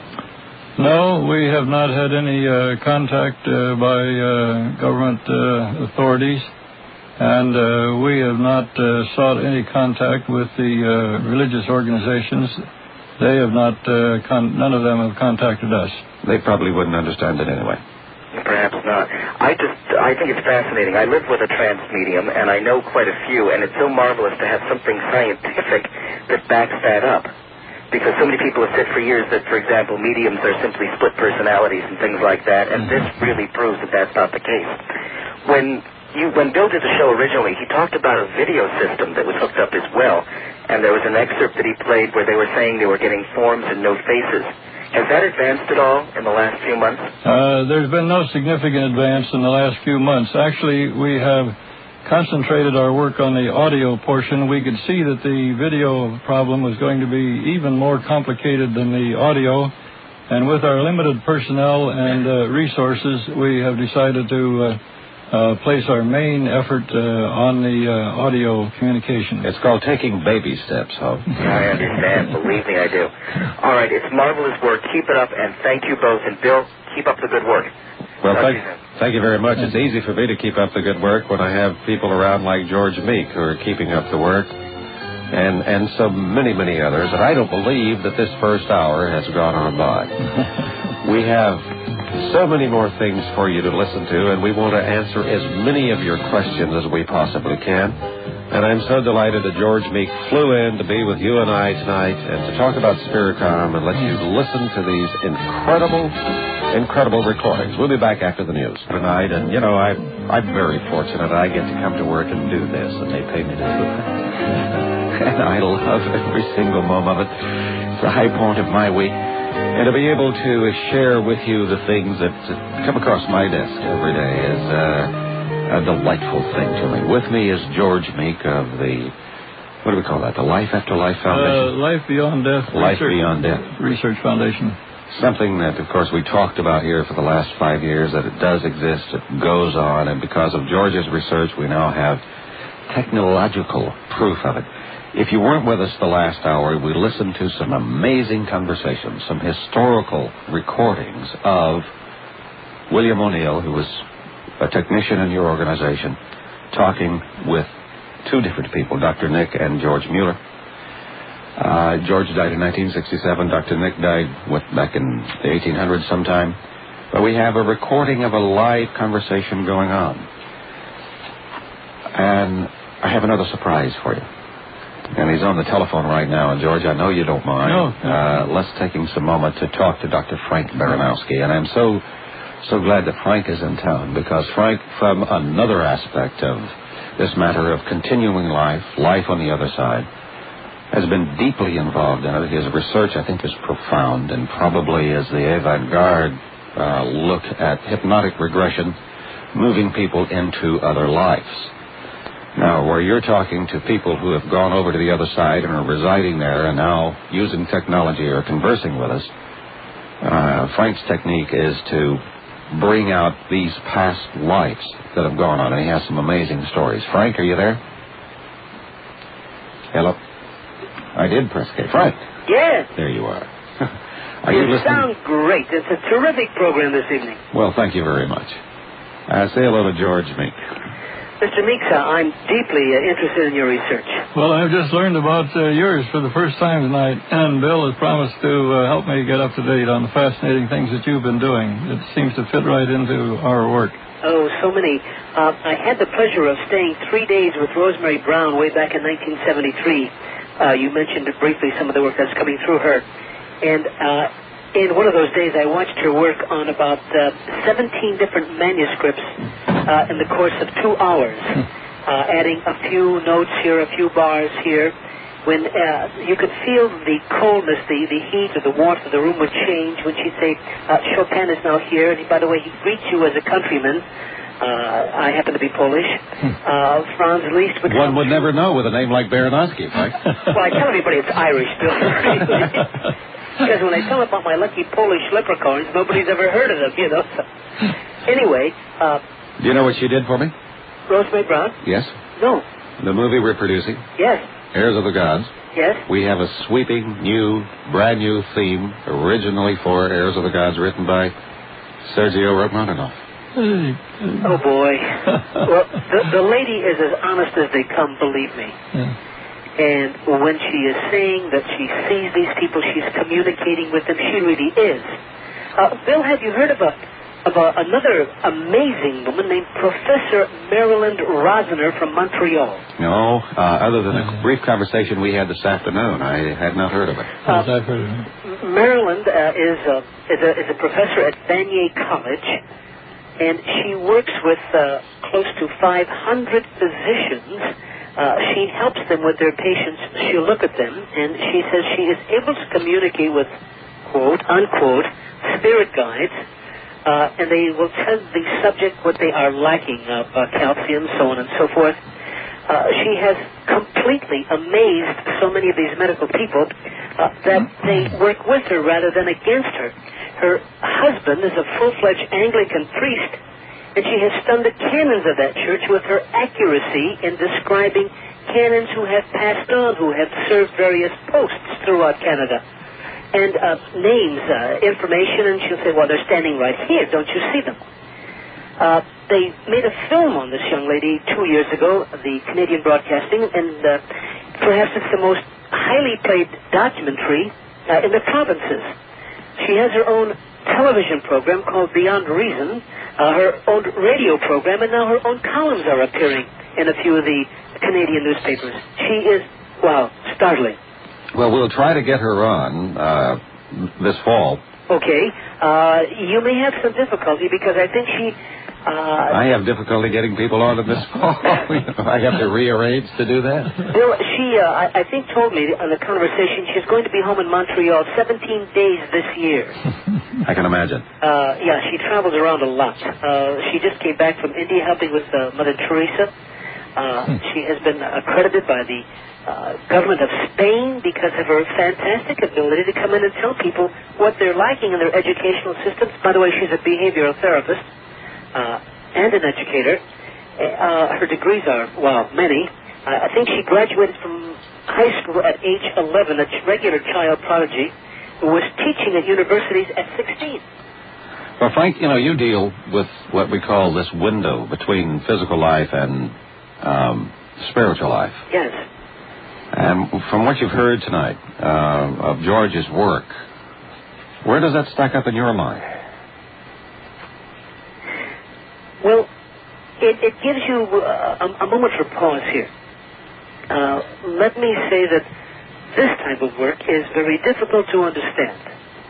No, we have not had any uh, contact uh, by uh, government uh, authorities, and uh, we have not uh, sought any contact with the uh, religious organizations. They have not, uh, con- none of them have contacted us. They probably wouldn't understand it anyway. Perhaps not. I just, I think it's fascinating. I live with a trance medium, and I know quite a few, and it's so marvelous to have something scientific that backs that up. Because so many people have said for years that, for example, mediums are simply split personalities and things like that, and this really proves that that's not the case. When you, when Bill did the show originally, he talked about a video system that was hooked up as well, and there was an excerpt that he played where they were saying they were getting forms and no faces. Has that advanced at all in the last few months? Uh, there's been no significant advance in the last few months. Actually, we have concentrated our work on the audio portion. We could see that the video problem was going to be even more complicated than the audio. And with our limited personnel and uh, resources, we have decided to uh, uh, place our main effort uh, on the uh, audio communication. It's called taking baby steps, Ho. I understand. Believe me, I do. All right, it's marvelous work. Keep it up, and thank you both. And Bill, keep up the good work. Well, thank, thank you very much. It's easy for me to keep up the good work when I have people around like George Meek who are keeping up the work, and, and so many, many others. And I don't believe that this first hour has gone on by. We have so many more things for you to listen to, and we want to answer as many of your questions as we possibly can. And I'm so delighted that George Meek flew in to be with you and I tonight and to talk about Spiricom and let you listen to these incredible, incredible recordings. We'll be back after the news tonight, and, you know, I, I'm very fortunate I get to come to work and do this, and they pay me to do it. And I love every single moment of it. It's the high point of my week. And to be able to share with you the things that come across my desk every day is uh, a delightful thing to me. With me is George Meek of the what do we call that? The Life After Life Foundation? Uh, Life Beyond Death. Life Research, Beyond Death. Research Foundation. Something that, of course, we talked about here for the last five years, that it does exist, it goes on, and because of George's research, we now have technological proof of it. If you weren't with us the last hour, we listened to some amazing conversations, some historical recordings of William O'Neill, who was a technician in your organization, talking with two different people, Doctor Nick and George Mueller. Uh, George died in nineteen sixty-seven. Doctor Nick died what, back in the eighteen hundreds sometime. But we have a recording of a live conversation going on. And I have another surprise for you. And he's on the telephone right now. And, George, I know you don't mind. No. Uh, let's take him some moment to talk to Doctor Frank Baranowski. And I'm so, so glad that Frank is in town, because Frank, from another aspect of this matter of continuing life, life on the other side, has been deeply involved in it. His research, I think, is profound and probably is the avant-garde uh, look at hypnotic regression, moving people into other lives. Now, where you're talking to people who have gone over to the other side and are residing there and now using technology or conversing with us, uh, Frank's technique is to bring out these past lives that have gone on, and he has some amazing stories. Frank, are you there? Hello? I did press K. Frank. Yes. There you are. Are you, you listening? sound great. It's a terrific program this evening. Well, thank you very much. Uh, say hello to George Meek. Mister Meeks, uh, I'm deeply uh, interested in your research. Well, I've just learned about uh, yours for the first time tonight, and Bill has promised to uh, help me get up to date on the fascinating things that you've been doing. It seems to fit right into our work. Oh, so many. Uh, I had the pleasure of staying three days with Rosemary Brown way back in nineteen seventy-three. Uh, you mentioned briefly some of the work that's coming through her. And uh, in one of those days, I watched her work on about uh, seventeen different manuscripts uh, in the course of two hours, uh, adding a few notes here, a few bars here. When uh, you could feel the coldness, the, the heat or the warmth of the room would change when she'd say, uh, Chopin is now here. And by the way, he greets you as a countryman. Uh, I happen to be Polish. Uh, Franz Liszt would One would never know with a name like Baranowski, Frank. Well, I tell everybody it's Irish, Bill. Because when I tell about my lucky Polish leprechauns, nobody's ever heard of them, you know. So, anyway. Uh, Do you know what she did for me? Rosemary Brown? Yes. No. The movie we're producing, Yes. Heirs of the Gods. Yes. We have a sweeping, new, brand new theme, originally for Heirs of the Gods, written by Sergio Rachmaninoff. Oh, boy. Well, the, the lady is as honest as they come, believe me. Yeah. And when she is saying that she sees these people, she's communicating with them, she really is. Uh, Bill, have you heard of, a, of a, another amazing woman named Professor Marilyn Rosner from Montreal? No, uh, other than a brief conversation we had this afternoon, I had not heard of it. Yes, I've heard of it. Maryland uh, is, a, is, a, is a professor at Vanier College, and she works with uh, close to five hundred physicians. Uh, she helps them with their patients. She'll look at them, and she says she is able to communicate with, quote, unquote, spirit guides, uh, and they will tell the subject what they are lacking of, uh, calcium, so on and so forth. Uh, she has completely amazed so many of these medical people uh, that they work with her rather than against her. Her husband is a full-fledged Anglican priest, and she has stunned the canons of that church with her accuracy in describing canons who have passed on, who have served various posts throughout Canada. And uh, names, uh, information, and she'll say, well, they're standing right here. Don't you see them? Uh, they made a film on this young lady two years ago, the Canadian Broadcasting, and uh, perhaps it's the most highly played documentary uh, in the provinces. She has her own television program called Beyond Reason, uh, her own radio program, and now her own columns are appearing in a few of the Canadian newspapers. She is, wow, startling. Well, we'll try to get her on uh, this fall. Okay. Uh, you may have some difficulty because I think she... Uh, I have difficulty getting people on to this fall. I have to rearrange to do that. Bill, she, uh, I, I think, told me on the conversation she's going to be home in Montreal seventeen days this year. I can imagine. Uh, yeah, she travels around a lot. Uh, she just came back from India helping with uh, Mother Teresa. Uh, she has been accredited by the uh, government of Spain because of her fantastic ability to come in and tell people what they're lacking in their educational systems. By the way, she's a behavioral therapist uh, and an educator. Uh, her degrees are, well, many. Uh, I think she graduated from high school at age eleven, a regular child prodigy who was teaching at universities at sixteen. Well, Frank, you know, you deal with what we call this window between physical life and um, spiritual life. Yes. And from what you've heard tonight uh, of George's work, where does that stack up in your mind? Well, it, it gives you uh, a, a moment for pause here. Uh, let me say that this type of work is very difficult to understand.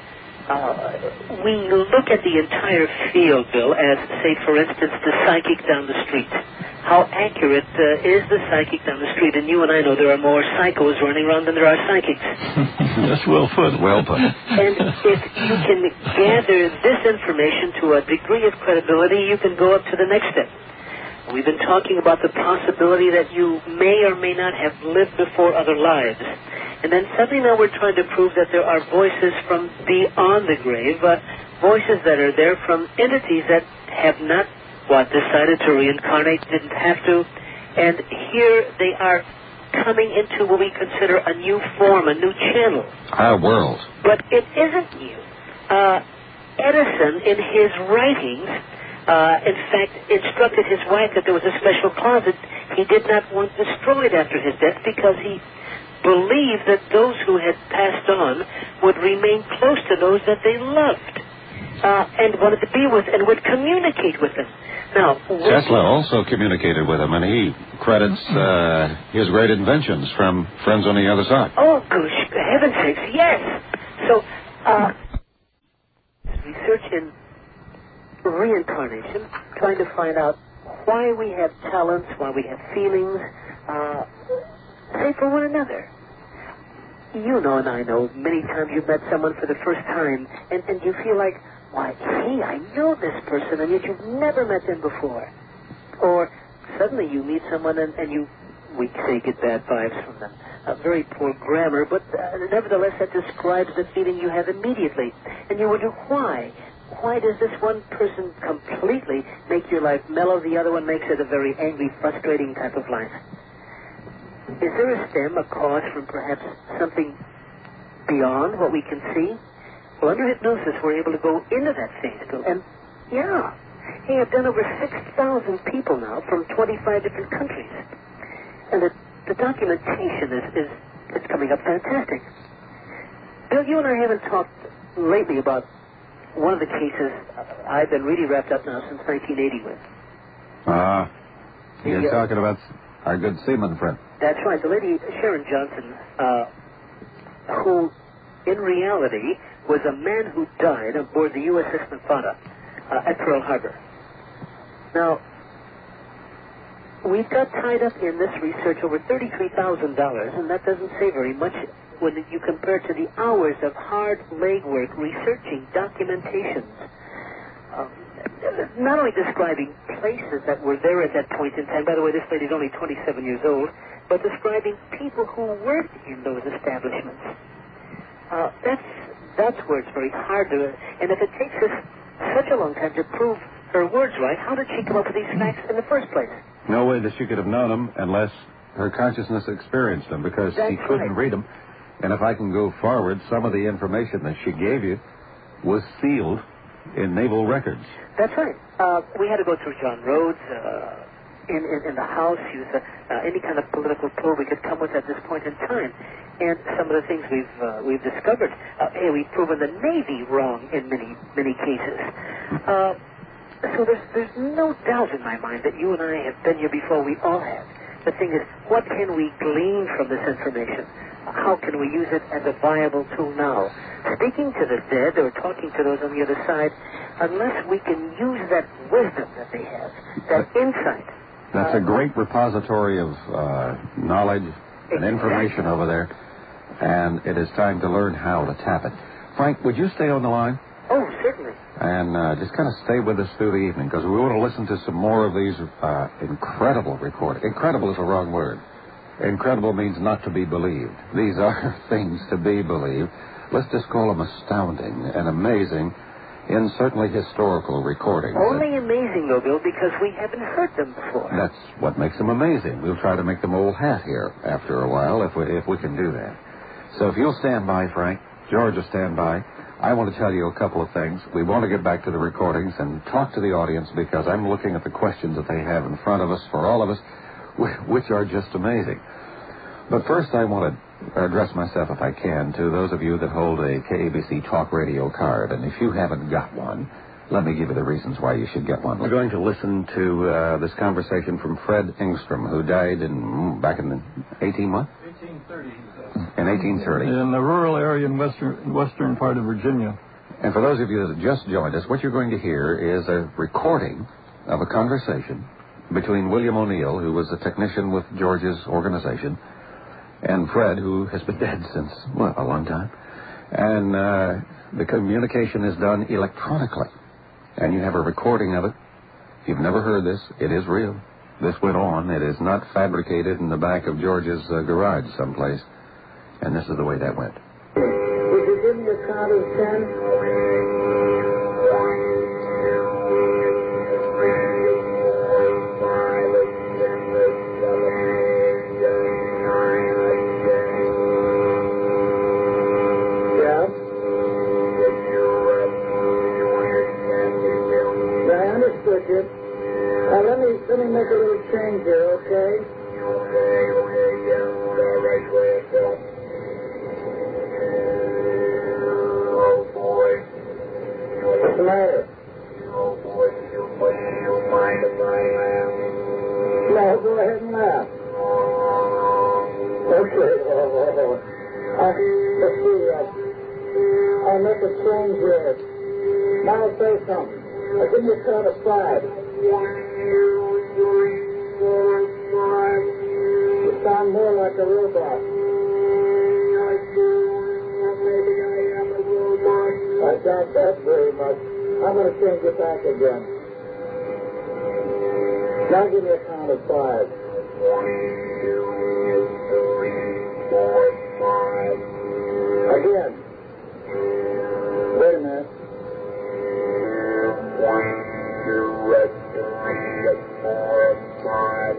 Uh, we look at the entire field, Bill, as, say, for instance, the psychic down the street. How accurate uh, is the psychic down the street? And you and I know there are more psychos running around than there are psychics. That's well put. Well put. And if you can gather this information to a degree of credibility, you can go up to the next step. We've been talking about the possibility that you may or may not have lived before other lives. And then suddenly now we're trying to prove that there are voices from beyond the grave, uh, voices that are there from entities that have not, what, decided to reincarnate, didn't have to. And here they are coming into what we consider a new form, a new channel. Our world. But it isn't new. Uh, Edison, in his writings, Uh, in fact, instructed his wife that there was a special closet he did not want destroyed after his death because he believed that those who had passed on would remain close to those that they loved uh, and wanted to be with and would communicate with them. Now, Tesla also communicated with him, and he credits uh, his great inventions from friends on the other side. Oh, gosh, for heaven's sakes, yes. So, uh, research in reincarnation, trying to find out why we have talents, why we have feelings, uh, say for one another. You know and I know many times you've met someone for the first time and, and you feel like, why, hey, I know this person and yet you've never met them before. Or suddenly you meet someone and, and you, we say, get bad vibes from them. Uh, very poor grammar, but uh, nevertheless that describes the feeling you have immediately. And you wonder why. Why does this one person completely make your life mellow, the other one makes it a very angry, frustrating type of life? Is there a stem, a cause from perhaps something beyond what we can see? Well, under hypnosis, we're able to go into that phase, Bill. And, yeah, hey, I've done over six thousand people now from twenty-five different countries. And the, the documentation is, is it's coming up fantastic. Bill, you and I haven't talked lately about one of the cases I've been really wrapped up now since nineteen eighty with. Ah, uh, you're the, uh, talking about our good seaman friend. That's right. The lady Sharon Johnson, uh, who in reality was a man who died aboard the U S S Nevada uh, at Pearl Harbor. Now, we've got tied up in this research over thirty-three thousand dollars, and that doesn't say very much when you compare to the hours of hard legwork, researching, documentations, um, not only describing places that were there at that point in time. By the way, this lady's only twenty-seven years old, but describing people who worked in those establishments. Uh, that's that's where it's very hard to. And if it takes us such a long time to prove her words right, how did she come up with these facts in the first place? No way that she could have known them unless her consciousness experienced them, because That's she couldn't right. read them. And if I can go forward, some of the information that she gave you was sealed in naval records. That's right. Uh, we had to go through John Rhodes uh, in, in, in the House, use uh, uh, any kind of political tool we could come with at this point in time. And some of the things we've uh, we've discovered, uh, hey, we've proven the Navy wrong in many, many cases. Uh, so there's, there's no doubt in my mind that you and I have been here before. We all have. The thing is, what can we glean from this information? How can we use it as a viable tool now? Speaking to the dead or talking to those on the other side, unless we can use that wisdom that they have, that insight. That's uh, a great repository of uh, knowledge and information over there, and it is time to learn how to tap it. Frank, would you stay on the line? Oh, certainly. And uh, just kind of stay with us through the evening, because we want to listen to some more of these uh, incredible recordings. Incredible is the wrong word. Incredible means not to be believed. These are things to be believed. Let's just call them astounding and amazing in certainly historical recordings. Only amazing, though, Bill, because we haven't heard them before. That's what makes them amazing. We'll try to make them old hat here after a while if we, if we can do that. So if you'll stand by, Frank, George will stand by. I want to tell you a couple of things. We want to get back to the recordings and talk to the audience because I'm looking at the questions that they have in front of us for all of us, which are just amazing. But first I want to address myself, if I can, to those of you that hold a K A B C Talk Radio card. And if you haven't got one, let me give you the reasons why you should get one. We're going to listen to uh, this conversation from Fred Engstrom, who died in back in the eighteen what? eighteen thirty. In eighteen thirty. In the rural area in western western part of Virginia. And for those of you that have just joined us, what you're going to hear is a recording of a conversation between William O'Neill, who was a technician with George's organization, and Fred, who has been dead since, well, a long time. And uh, the communication is done electronically. And you have a recording of it. If you've never heard this, it is real. This went on. It is not fabricated in the back of George's uh, garage someplace. And this is the way that went. Would you give me a count of ten? Now, let me, let me make a little change here, okay? Okay, okay, yeah, all right, go ahead, Phil. Oh, boy. What's the matter? Oh, boy, you, you mind if I laugh? No, go ahead and laugh. Okay, oh, oh, oh. Uh, let's see, uh, I'll make a change here. Now I'll say something. I'll give you a count of five. One, two, three, four, five. You sound more like a robot. I do. Maybe I am a robot. I doubt that very much. I'm going to change it back again. Now give me a count of five. One, two, three, four, five. Again. Wait a minute. One, two, three, four, five.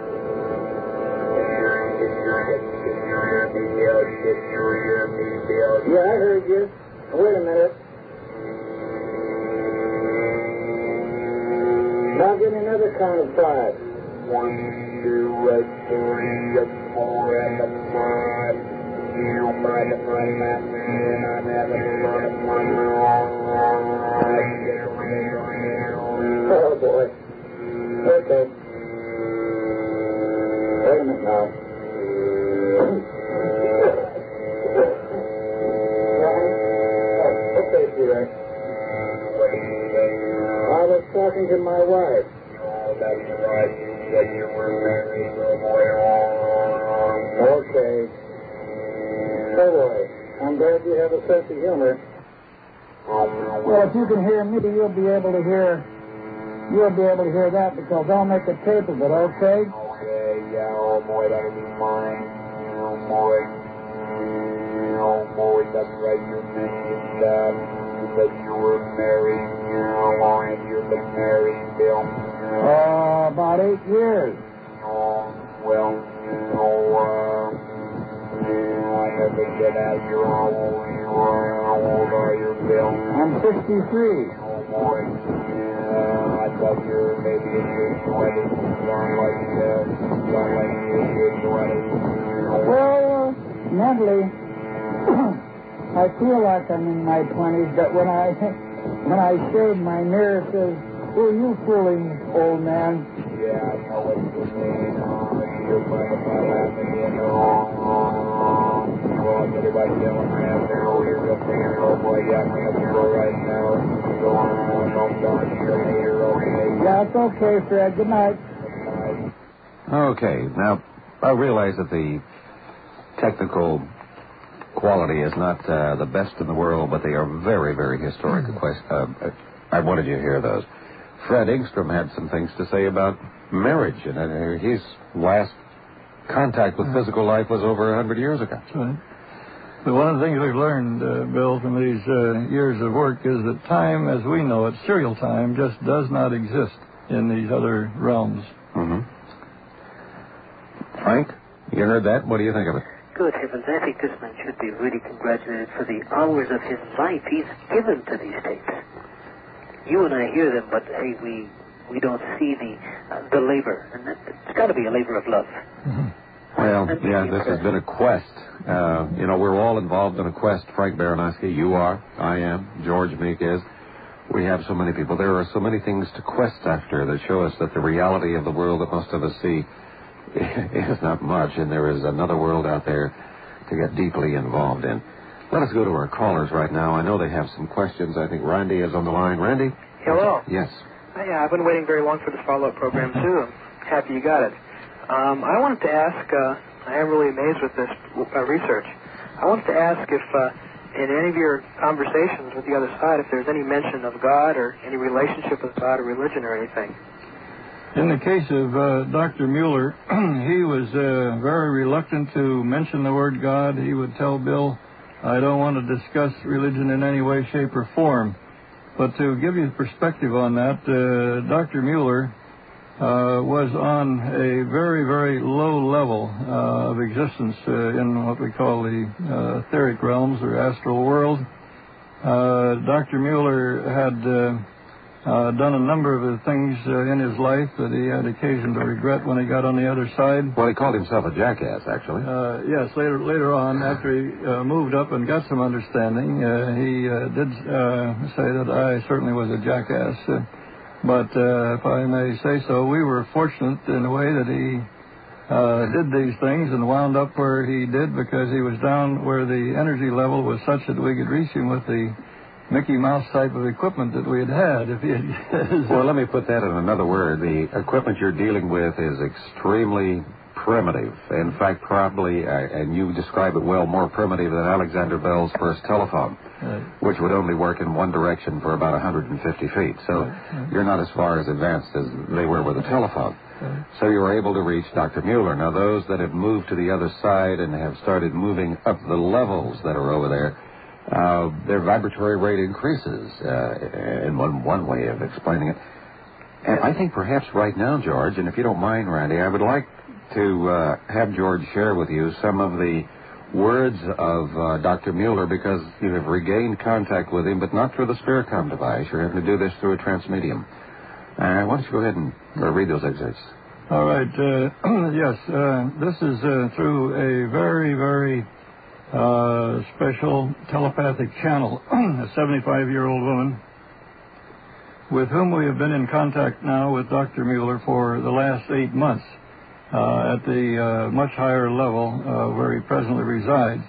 Yeah, I heard you. Wait a minute. Now give me another count of five. One, two, three, four, and five. You might have run that man. I'm having a lot of fun. Oh, boy. Okay. Wait a minute now. Okay, Peter. I was talking to my wife. Oh, that's right. You said you were married, little boy. Okay. Oh, boy. I'm glad you have a sense of humor. Well, if you can hear me, you'll be able to hear... You'll be able to hear that because I'll make a tape of it, okay? Okay, yeah, oh boy, that'll be mine. Oh boy. Oh boy, that's right, you mentioned that. You said you were married. How long have you been married, Bill? Uh, about eight years. Oh, well, you know, uh, I never get at you how old you are. How old are you, Bill? I'm sixty-three. Oh boy. Uh, I thought you were maybe in your twenties. Sound like, uh, sound like you're in your twenties. Well, uh, mentally, I feel like I'm in my twenties, but when I when I shave my mirror, it says, "Who are you fooling, old man?" Yeah, I know what you mean. Oh, you're going to my laughing, you know. Well, everybody yelling around now. You're just thinking, oh boy, yeah, I'm going to go right now. Go on, don't talk to you later, okay? Yeah, it's okay, Fred. Good night. Good night. Okay, now, I realize that the technical quality is not uh, the best in the world, but they are very, very historic. Uh, I wanted you to hear those. Fred Engstrom had some things to say about marriage, and uh, his last contact with physical life was over a hundred years ago. That's right. But one of the things we've learned, uh, Bill, from these uh, years of work is that time as we know it, serial time, just does not exist in these other realms. Mm-hmm. Frank, you heard that? What do you think of it? Good heavens, I think this man should be really congratulated for the hours of his life he's given to these tapes. You and I hear them, but hey, we we don't see the uh, the labor, and that, it's got to be a labor of love. Mm-hmm. Well, yeah, this has been a quest. Uh, you know, we're all involved in a quest. Frank Baranowski, you are, I am, George Meek is. We have so many people. There are so many things to quest after that show us that the reality of the world that most of us see is not much, and there is another world out there to get deeply involved in. Let us go to our callers right now. I know they have some questions. I think Randy is on the line. Randy? Hello. Yes. Yeah, I've been waiting very long for this follow-up program, too. I'm happy you got it. Um, I wanted to ask, uh, I am really amazed with this uh, research. I wanted to ask if uh, in any of your conversations with the other side, if there's any mention of God or any relationship with God or religion or anything. In the case of uh, Doctor Mueller, he was uh, very reluctant to mention the word God. He would tell Bill, I don't want to discuss religion in any way, shape, or form. But to give you perspective on that, uh, Doctor Mueller uh, was on a very, very low level uh, of existence uh, in what we call the uh, etheric realms or astral world. Uh, Doctor Mueller had uh, uh, done a number of the things uh, in his life that he had occasion to regret when he got on the other side. Well, he called himself a jackass, actually. Uh, yes, later later on, after he uh, moved up and got some understanding, uh, he uh, did uh, say that I certainly was a jackass. Uh, but uh, if I may say so, we were fortunate in a way that he uh, did these things and wound up where he did because he was down where the energy level was such that we could reach him with the Mickey Mouse type of equipment that we had had. If he had well, let me put that in another word. The equipment you're dealing with is extremely primitive. In fact, probably, uh, and you describe it well, more primitive than Alexander Bell's first telephone, right, which would only work in one direction for about one hundred fifty feet. So right, right. You're not as far as advanced as they were with a telephone. Right. So you were able to reach Doctor Mueller. Now, those that have moved to the other side and have started moving up the levels that are over there, Uh, their vibratory rate increases, uh, in one, one way of explaining it. And I think perhaps right now, George, and if you don't mind, Randy, I would like to uh, have George share with you some of the words of uh, Doctor Mueller, because you have regained contact with him, but not through the Spiritcom device. You're having to do this through a transmedium. Uh, why don't you go ahead and uh, read those excerpts? All right. Uh, yes, uh, this is uh, through a very, very Uh, special telepathic channel, a seventy-five-year-old woman with whom we have been in contact now with Doctor Mueller for the last eight months uh, at the uh, much higher level uh, where he presently resides.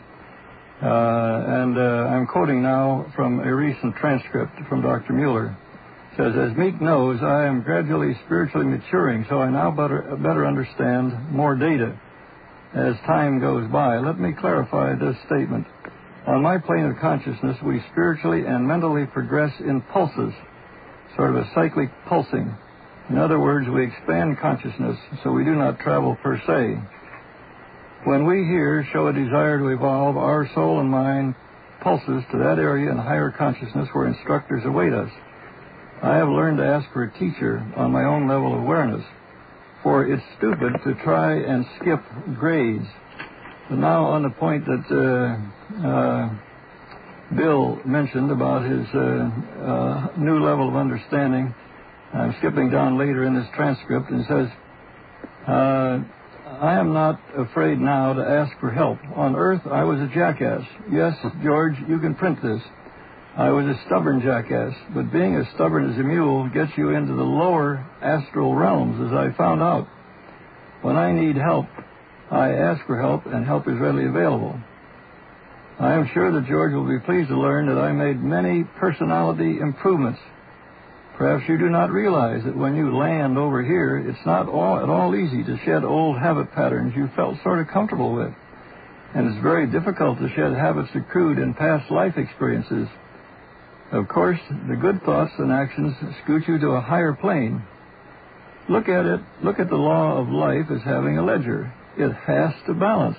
Uh, and uh, I'm quoting now from a recent transcript from Doctor Mueller. It says, as Meek knows, I am gradually spiritually maturing, so I now better, better understand more data as time goes by. Let me clarify this statement. On my plane of consciousness, we spiritually and mentally progress in pulses, sort of a cyclic pulsing. In other words, we expand consciousness, so we do not travel per se. When we here show a desire to evolve, our soul and mind pulses to that area in higher consciousness where instructors await us. I have learned to ask for a teacher on my own level of awareness, for it's stupid to try and skip grades. But now on the point that uh, uh, Bill mentioned about his uh, uh, new level of understanding, I'm skipping down later in this transcript, and it says, uh, I am not afraid now to ask for help. On Earth, I was a jackass. Yes, George, you can print this. I was a stubborn jackass, but being as stubborn as a mule gets you into the lower astral realms, as I found out. When I need help, I ask for help, and help is readily available. I am sure that George will be pleased to learn that I made many personality improvements. Perhaps you do not realize that when you land over here, it's not all, at all easy to shed old habit patterns you felt sort of comfortable with. And it's very difficult to shed habits accrued in past life experiences. Of course, the good thoughts and actions scoot you to a higher plane. Look at it, look at the law of life as having a ledger. It has to balance.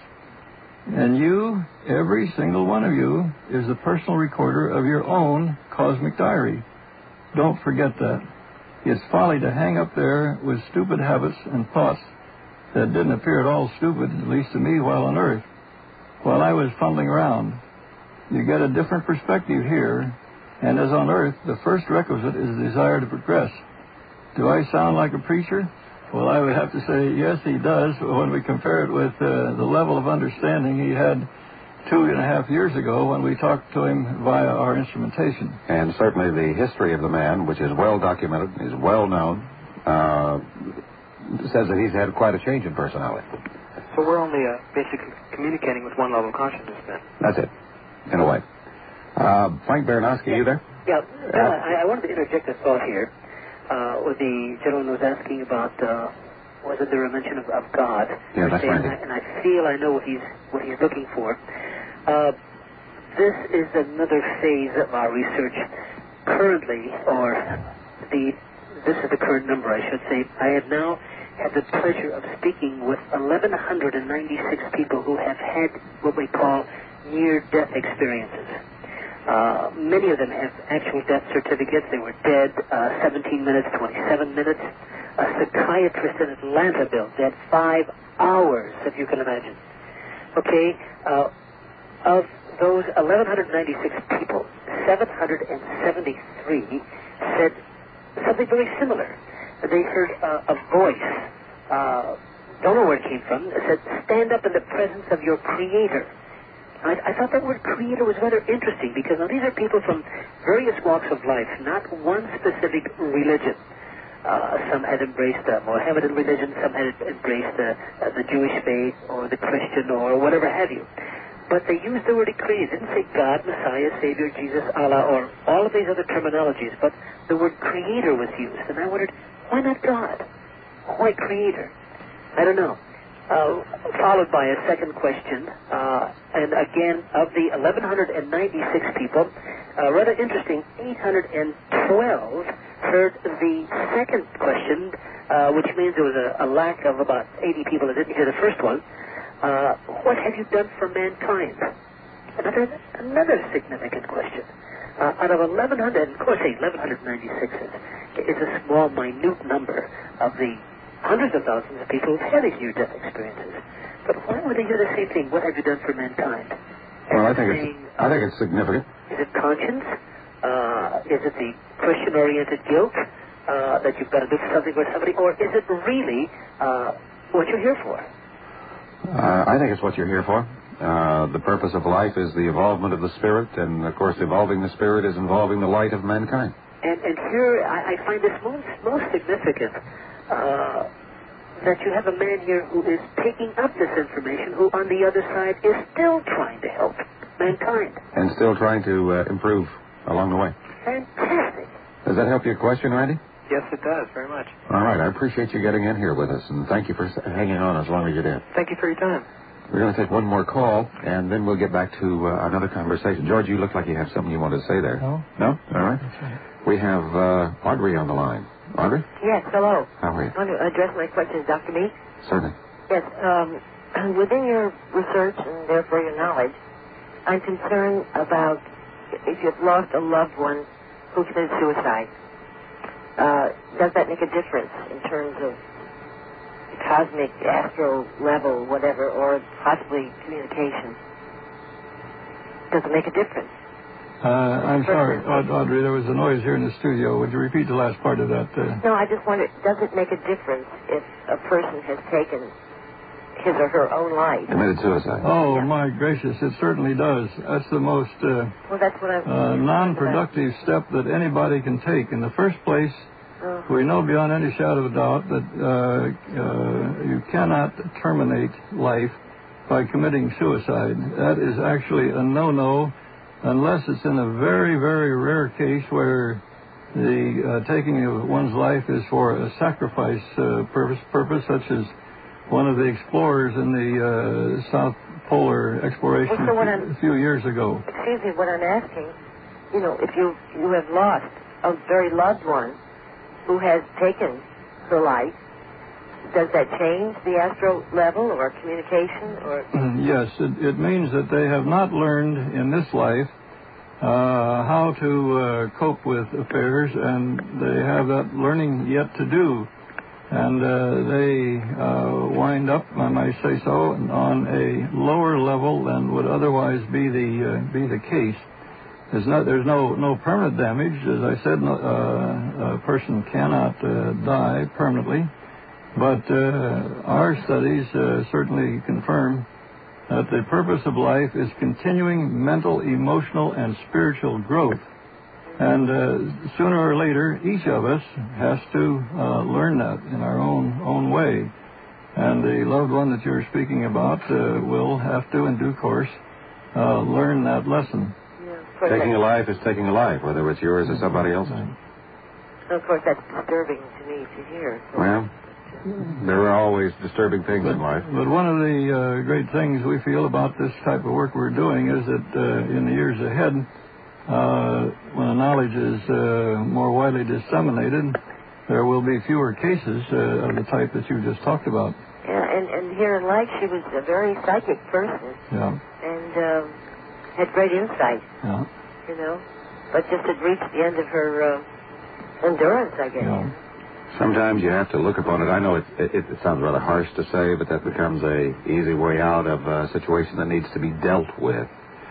And you, every single one of you, is the personal recorder of your own cosmic diary. Don't forget that. It's folly to hang up there with stupid habits and thoughts that didn't appear at all stupid, at least to me, while on Earth. While I was fumbling around, you get a different perspective here, and as on Earth, the first requisite is the desire to progress. Do I sound like a preacher? Well, I would have to say, yes, he does, when we compare it with uh, the level of understanding he had two and a half years ago when we talked to him via our instrumentation. And certainly the history of the man, which is well documented, is well known, uh, says that he's had quite a change in personality. So we're only uh, basically communicating with one level of consciousness then? That's it, in a way. Uh, Frank Baranowski, yeah. you there? Yeah, uh, I, I wanted to interject a thought here. Uh, what the gentleman was asking about, uh, was it there a mention of, of God? Yeah, that's right. And I, and I feel I know what he's what he's looking for. Uh, this is another phase of our research currently, or the this is the current number, I should say. I have now had the pleasure of speaking with eleven ninety-six people who have had what we call near-death experiences. Uh, many of them have actual death certificates. They were dead uh, seventeen minutes, twenty-seven minutes. A psychiatrist in Atlanta built dead five hours, if you can imagine. Okay, uh, of those eleven ninety-six people, seven hundred seventy-three said something very similar. They heard uh, a voice, uh, don't know where it came from, it said, "Stand up in the presence of your Creator." I, I thought that word creator was rather interesting because now these are people from various walks of life, not one specific religion. Uh, some had embraced the Mohammedan religion, some had embraced the, uh, the Jewish faith or the Christian or whatever have you. But they used the word creator. They didn't say God, Messiah, Savior, Jesus, Allah, or all of these other terminologies, but the word creator was used. And I wondered, why not God? Why creator? I don't know. Uh, followed by a second question, uh, and again, of the eleven ninety-six people, uh, rather interesting, eight hundred twelve heard the second question, uh, which means there was a, a lack of about eighty people that didn't hear the first one. Uh, what have you done for mankind? Another, another significant question. Uh, out of eleven hundred, of course, eleven ninety-six is, is a small, minute number of the hundreds of thousands of people who've had these near-death experiences. But why would they hear the same thing? What have you done for mankind? Well, I think it's, I think it's significant. Is it conscience? Uh, is it the Christian-oriented guilt uh, that you've got to do something for somebody? Or is it really uh, what you're here for? Uh, I think it's what you're here for. Uh, the purpose of life is the evolvement of the spirit, and, of course, evolving the spirit is involving the light of mankind. And, and here I, I find this most, most significant. Uh, that you have a man here who is taking up this information, who on the other side is still trying to help mankind. And still trying to uh, improve along the way. Fantastic. Does that help your question, Randy? Yes, it does, very much. All right, I appreciate you getting in here with us, and thank you for hanging on as long as you did. Thank you for your time. We're going to take one more call, and then we'll get back to uh, another conversation. George, you look like you have something you want to say there. No. No? All right. We have uh, Audrey on the line. Audrey? Yes, hello. How are you? I want to address my question to Doctor Meek. Certainly. Yes, um, within your research and therefore your knowledge, I'm concerned about if you've lost a loved one who committed suicide. Uh, does that make a difference in terms of cosmic, astral level, whatever, or possibly communication? Does it make a difference? Uh, I'm sorry, Aud- Audrey, there was a noise here in the studio. Would you repeat the last part of that? Uh... No, I just wondered, does it make a difference if a person has taken his or her own life? Committed suicide. Oh, yeah. My gracious, it certainly does. That's the most uh, well, that's what I'm uh, non-productive step that anybody can take. In the first place, uh, we know beyond any shadow of a doubt that uh, uh, you cannot terminate life by committing suicide. That is actually a no-no, unless it's in a very, very rare case where the uh, taking of one's life is for a sacrifice uh, purpose, purpose, such as one of the explorers in the uh, South Polar exploration well, so what a few years ago. Excuse me, what I'm asking, you know, if you, you have lost a very loved one who has taken her life, does that change the astral level or communication? Or yes, it, it means that they have not learned in this life uh, how to uh, cope with affairs, and they have that learning yet to do. And uh, they uh, wind up, I might say so, on a lower level than would otherwise be the uh, be the case. There's not there's no no permanent damage, as I said. No, uh, a person cannot uh, die permanently, but uh, our studies uh, certainly confirm that the purpose of life is continuing mental, emotional, and spiritual growth. And uh, sooner or later, each of us has to uh, learn that in our own own way. And the loved one that you're speaking about uh, will have to, in due course, uh, learn that lesson. Yeah, taking a life is taking a life, whether it's yours or somebody else's. Of course, that's disturbing to me to hear. So. Well, there are always disturbing things but, in life. But one of the uh, great things we feel about this type of work we're doing is that uh, in the years ahead, Uh, when the knowledge is uh, more widely disseminated, there will be fewer cases uh, of the type that you just talked about. Yeah, and, and here in life, she was a very psychic person. Yeah. And um, had great insight. Yeah. You know, but just had reached the end of her uh, endurance, I guess. Yeah. Sometimes you have to look upon it. I know it, it, it sounds rather harsh to say, but that becomes a easy way out of a situation that needs to be dealt with.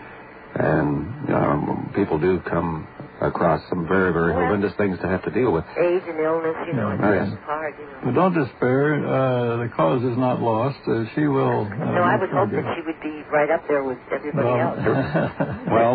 And um, people do come across some very, very well, horrendous things to have to deal with. Age and illness, you know, it's oh, yes. hard, you know. But don't despair. Uh, the cause is not lost. Uh, she will... Uh, no, I would hope that she would be right up there with everybody well, else. well,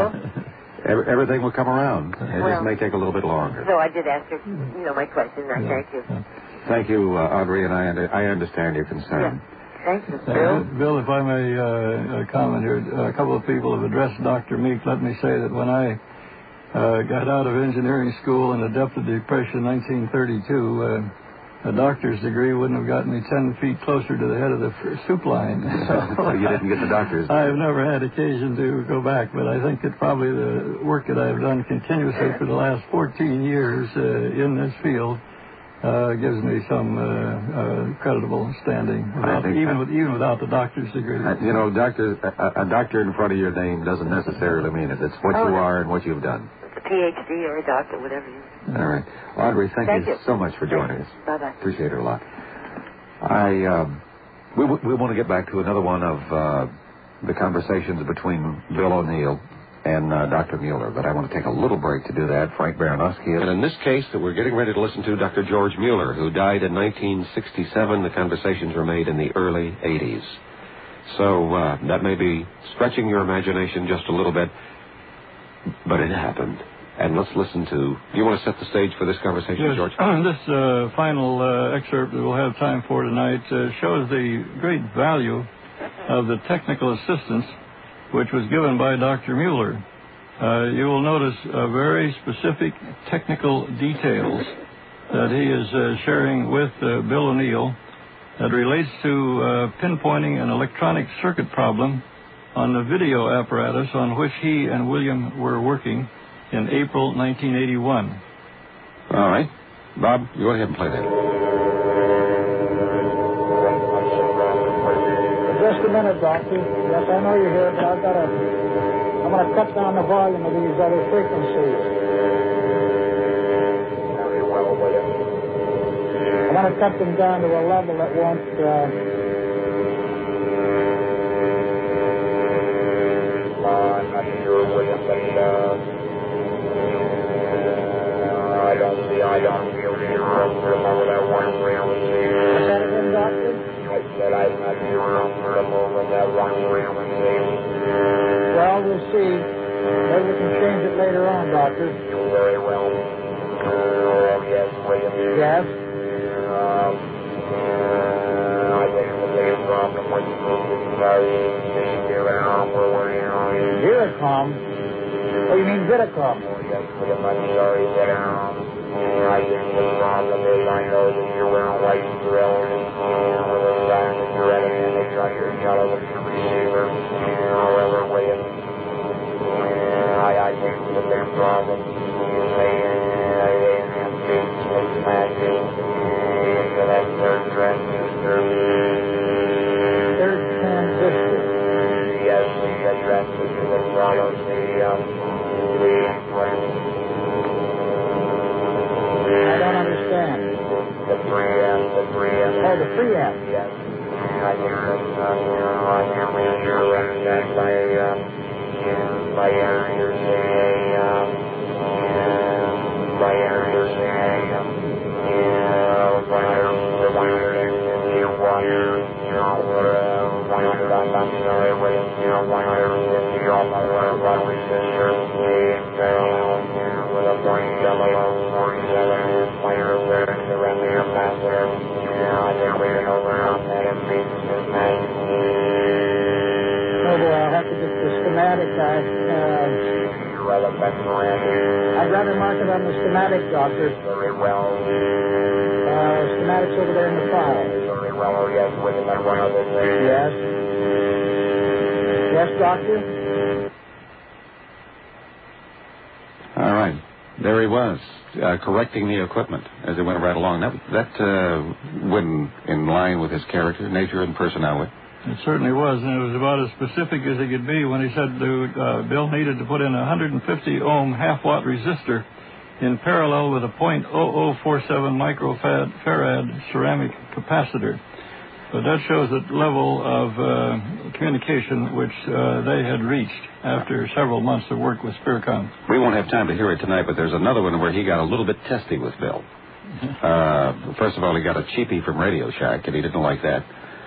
uh, every, everything will come around. It well, just may take a little bit longer. So I did ask her, you know, my question. I yeah. thank you. Yeah. Thank you, uh, Audrey, and I, I understand your concern. Yeah. Thank you, Bill. Uh, Bill, if I may uh, comment here, a couple of people have addressed Doctor Meek. Let me say that when I uh, got out of engineering school in the depth of the Depression in nineteen thirty-two, uh, a doctor's degree wouldn't have gotten me ten feet closer to the head of the soup line. So you didn't get the doctor's degree. I have never had occasion to go back, but I think that probably the work that I've done continuously for the last fourteen years uh, in this field Uh, gives me some uh, uh, creditable standing, without, even with, even without the doctor's degree. Uh, you know, doctor, a, a doctor in front of your name doesn't necessarily mean it. It's what oh, you no. are and what you've done. It's a P H D or a doctor, whatever you. All right, Audrey, thank, thank you, you so much for joining us. Bye bye. Appreciate it a lot. I um, we w- we want to get back to another one of uh, the conversations between Bill O'Neill and uh, Doctor Mueller, but I want to take a little break to do that. Frank Baranowski. And in this case that we're getting ready to listen to, Doctor George Mueller, who died in nineteen sixty-seven. The conversations were made in the early eighties. So uh, that may be stretching your imagination just a little bit, but it happened. And let's listen to... Do you want to set the stage for this conversation, yes. George? This uh, final uh, excerpt that we'll have time for tonight uh, shows the great value of the technical assistance which was given by Doctor Mueller. Uh, you will notice uh, very specific technical details that he is uh, sharing with uh, Bill O'Neill that relates to uh, pinpointing an electronic circuit problem on the video apparatus on which he and William were working in April nineteen eighty-one. All right. Bob, you go ahead and play that. Just a minute, Doctor. Yes, I know you're here, but I've got to... I'm going to cut down the volume of these other frequencies. Very well, William. I want to cut them down to a level that won't... Uh... Uh, I'm not sure, William, but uh, I don't see, I don't feel sure over that one frequency. Is that again, Doctor? I said I'm not sure over that one frequency. Well, we'll see. Maybe we can change it later on, Doctor. Very well. Oh, yes, William. Yes? Um, I think the same problem with Vidicom? Oh, you mean Vidicom? Oh, yes, William, I'm sorry, but um, I think the problem is I know that you're wearing white drills with a sign that you're at an image on your television receiver. However, William, I, I think the same problem. They, they, they, they, they, they, they, they, Yes. Yes. I hear it. I hear it. I hear it. That's by uh, by areas. By areas. Yeah. By areas. By areas. I'll have to get the schematic. I, uh, I'd rather mark it on the schematic, Doctor. Very well. Uh, schematic's over there in the file. Very well. Oh, yes. With it, one other thing. Yes. Yes, Doctor? All right. There he was, uh, correcting the equipment as he went right along. That, that uh, went in line with his character, nature, and personality. It certainly was, and it was about as specific as he could be when he said to, uh, Bill needed to put in a one hundred fifty ohm half-watt resistor in parallel with a point zero zero four seven microfarad ceramic capacitor. But that shows the level of uh, communication which uh, they had reached after several months of work with Spiricom. We won't have time to hear it tonight, but there's another one where he got a little bit testy with Bill. Uh, first of all, he got a cheapie from Radio Shack, and he didn't like that.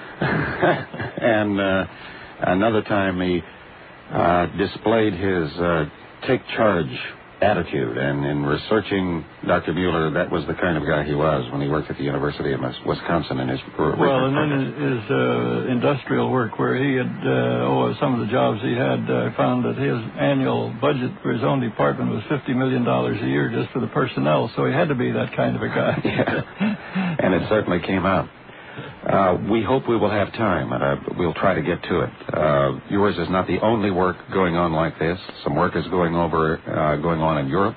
and uh, another time he uh, displayed his uh, take charge attitude, and in researching Doctor Mueller, that was the kind of guy he was when he worked at the University of Wisconsin in his well, and then his, his uh, industrial work, where he had uh, oh some of the jobs he had, uh, found that his annual budget for his own department was fifty million dollars a year just for the personnel, so he had to be that kind of a guy. Yeah. And it certainly came out. Uh, we hope we will have time, and uh, we'll try to get to it. Uh, yours is not the only work going on like this. Some work is going over, uh, going on in Europe,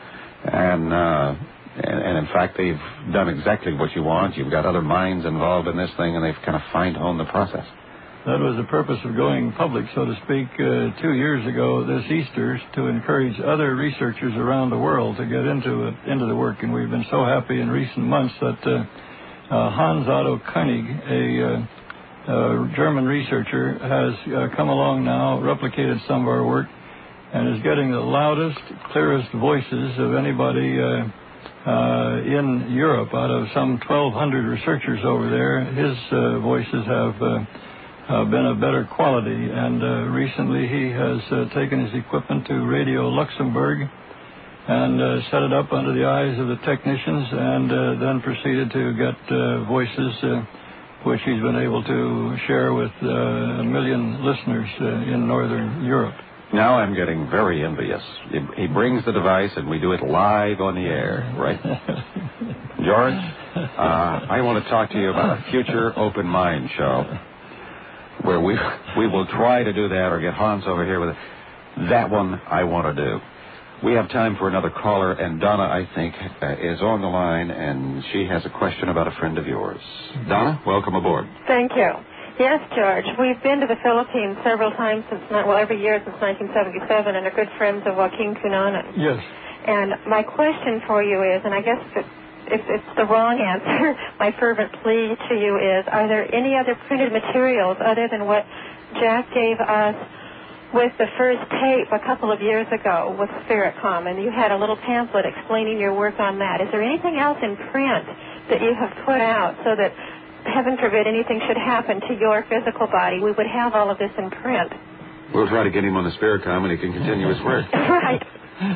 and, uh, and and in fact, they've done exactly what you want. You've got other minds involved in this thing, and they've kind of fine-honed the process. That was the purpose of going public, so to speak, uh, two years ago this Easter, to encourage other researchers around the world to get into it, into the work, and we've been so happy in recent months that. Uh, Uh, Hans Otto Koenig, a uh, uh, German researcher, has uh, come along now, replicated some of our work, and is getting the loudest, clearest voices of anybody uh, uh, in Europe. Out of some twelve hundred researchers over there, his uh, voices have uh, uh, been of better quality, and uh, recently he has uh, taken his equipment to Radio Luxembourg and uh, set it up under the eyes of the technicians, and uh, then proceeded to get uh, voices uh, which he's been able to share with uh, a million listeners uh, in Northern Europe. Now I'm getting very envious. He, he brings the device, and we do it live on the air, right? George, uh, I want to talk to you about a future Open Mind show where we we will try to do that, or get Hans over here with it. That one I want to do. We have time for another caller, and Donna, I think, uh, is on the line, and she has a question about a friend of yours. Donna, welcome aboard. Thank you. Yes, George, we've been to the Philippines several times since, well, every year since nineteen seventy-seven, and are good friends of Joaquin Cunanan. Yes. And my question for you is, and I guess if, if it's the wrong answer, my fervent plea to you is, are there any other printed materials other than what Jack gave us with the first tape a couple of years ago with Spiricom, and you had a little pamphlet explaining your work on that? Is there anything else in print that you have put out so that, heaven forbid, anything should happen to your physical body, we would have all of this in print? We'll try to get him on the Spiricom, and he can continue his work. Right.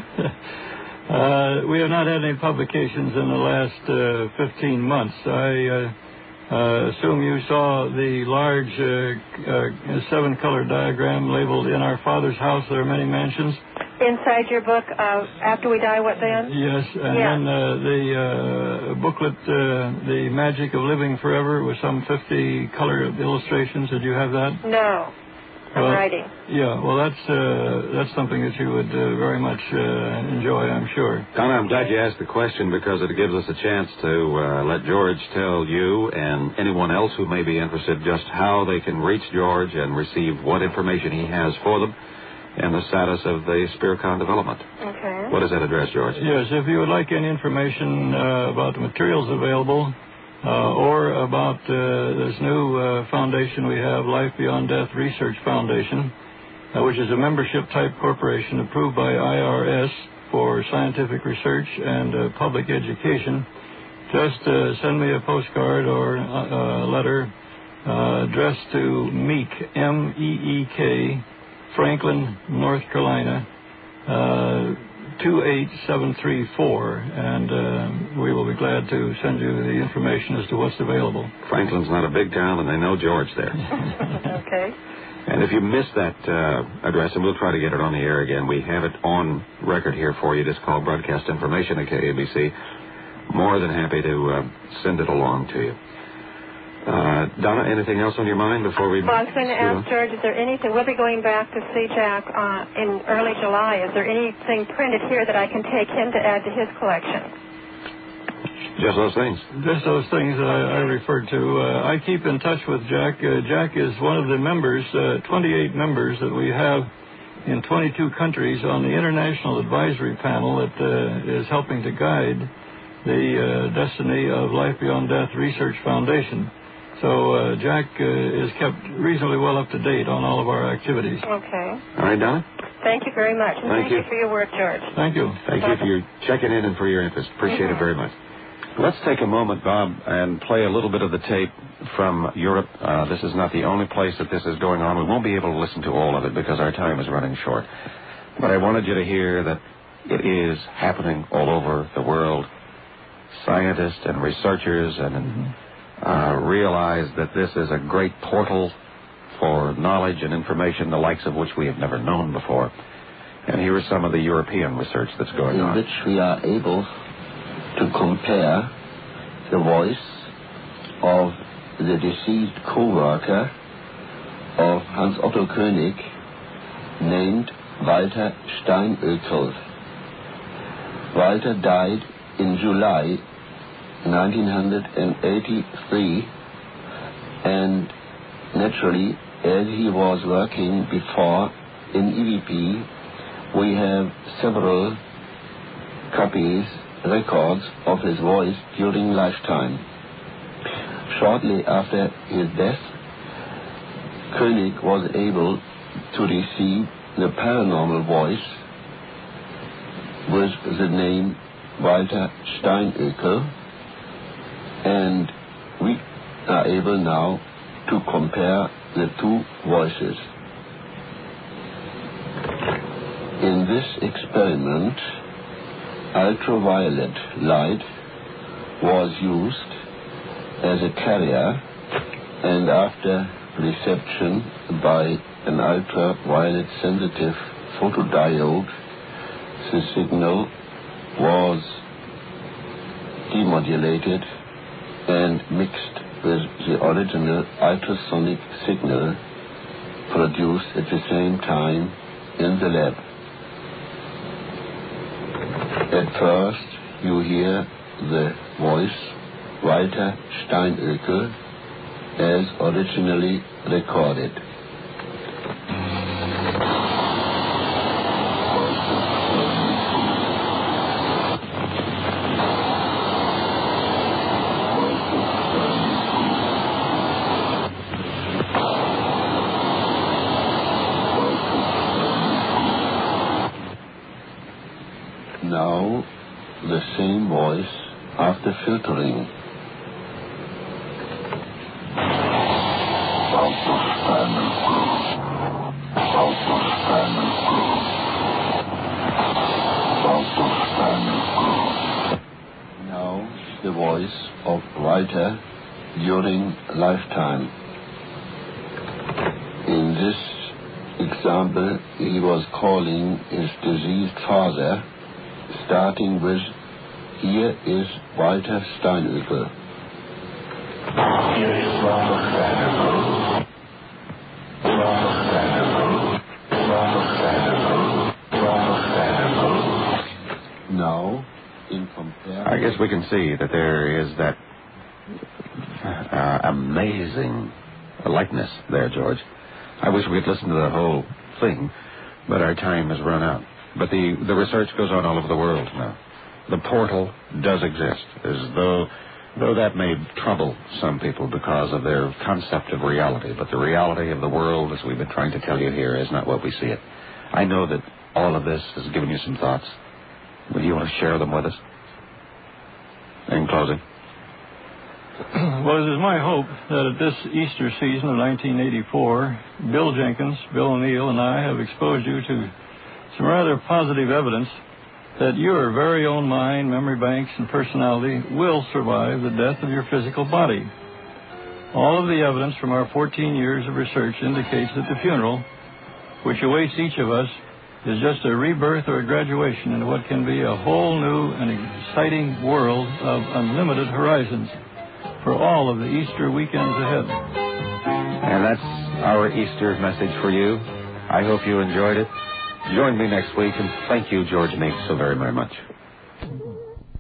uh, we have not had any publications in the last uh, fifteen months. I... Uh, Uh, assume you saw the large uh, uh, seven-color diagram labeled "In Our Father's House There Are Many Mansions." Inside your book, uh, After We Die, What Then? Yes, and yeah. then uh, the uh, booklet, uh, The Magic of Living Forever, with some fifty color illustrations. Did you have that? No. I'm well, writing. Yeah, well, that's uh, that's something that you would uh, very much uh, enjoy, I'm sure. Donna, I'm glad you asked the question, because it gives us a chance to uh, let George tell you and anyone else who may be interested just how they can reach George and receive what information he has for them and the status of the Spiricom development. Okay. What is that address, George? Yes, if you would like any information uh, about the materials available, uh, or about uh, this new uh, foundation we have, Life Beyond Death Research Foundation, uh, which is a membership-type corporation approved by I R S for scientific research and uh, public education, just uh, send me a postcard or a letter uh, addressed to Meek, M E E K, Franklin, North Carolina, uh, two eight seven three four, and uh, we will be glad to send you the information as to what's available. Franklin's not a big town, and they know George there. Okay. And if you missed that uh, address, and we'll try to get it on the air again, we have it on record here for you. Just call Broadcast Information at K A B C. More than happy to uh, send it along to you. Uh, Donna, anything else on your mind before we... Well, I was going to ask George, is there anything, we'll be going back to see Jack uh, in early July. Is there anything printed here that I can take him to add to his collection? Just those things. Just those things that I, I referred to. Uh, I keep in touch with Jack. Uh, Jack is one of the members, uh, twenty-eight members that we have in twenty-two countries on the International Advisory Panel that uh, is helping to guide the uh, destiny of Life Beyond Death Research Foundation. So uh, Jack uh, is kept reasonably well up to date on all of our activities. Okay. All right, Donna? Thank you very much. And thank, thank you. you for your work, George. Thank you. Thank you for your checking in and for your interest. Appreciate mm-hmm. it very much. Let's take a moment, Bob, and play a little bit of the tape from Europe. Uh, this is not the only place that this is going on. We won't be able to listen to all of it because our time is running short. But I wanted you to hear that it is happening all over the world. Scientists and researchers and mm-hmm. uh, realize that this is a great portal for knowledge and information, the likes of which we have never known before. And here is some of the European research that's going in on. In which we are able to compare the voice of the deceased co-worker of Hans Otto König, named Walter Steinökel. Walter died in July nineteen eighty-three, and naturally, as he was working before in E V P, we have several copies, records of his voice during lifetime. Shortly after his death, König was able to receive the paranormal voice with the name Walter Steinökel, and we are able now to compare the two voices. In this experiment, ultraviolet light was used as a carrier, and after reception by an ultraviolet sensitive photodiode, the signal was demodulated and mixed with the original ultrasonic signal produced at the same time in the lab. At first, you hear the voice Walter Steinökel as originally recorded. Now, the same voice after filtering. Now, the voice of Walter during lifetime. In this example, he was calling his deceased father, starting with, "Here is Walter Steinökel." Here is Walter Steinökel. Walter Steinökel. Walter Steinökel. Walter Steinökel. Now, in comparison... I guess we can see that there is that uh, amazing likeness there, George. I wish we'd listened to the whole thing, but our time has run out. But the, the research goes on all over the world now. The portal does exist, as though Though that may trouble some people because of their concept of reality, but the reality of the world, as we've been trying to tell you here, is not what we see it. I know that all of this has given you some thoughts. Would you want to share them with us? In closing. Well, it is my hope that at this Easter season of nineteen eighty-four, Bill Jenkins, Bill O'Neill, and I have exposed you to some rather positive evidence that your very own mind, memory banks, and personality will survive the death of your physical body. All of the evidence from our fourteen years of research indicates that the funeral, which awaits each of us, is just a rebirth or a graduation into what can be a whole new and exciting world of unlimited horizons for all of the Easter weekends ahead. And that's our Easter message for you. I hope you enjoyed it. Join me next week, and thank you, George Meeks, so very, very much.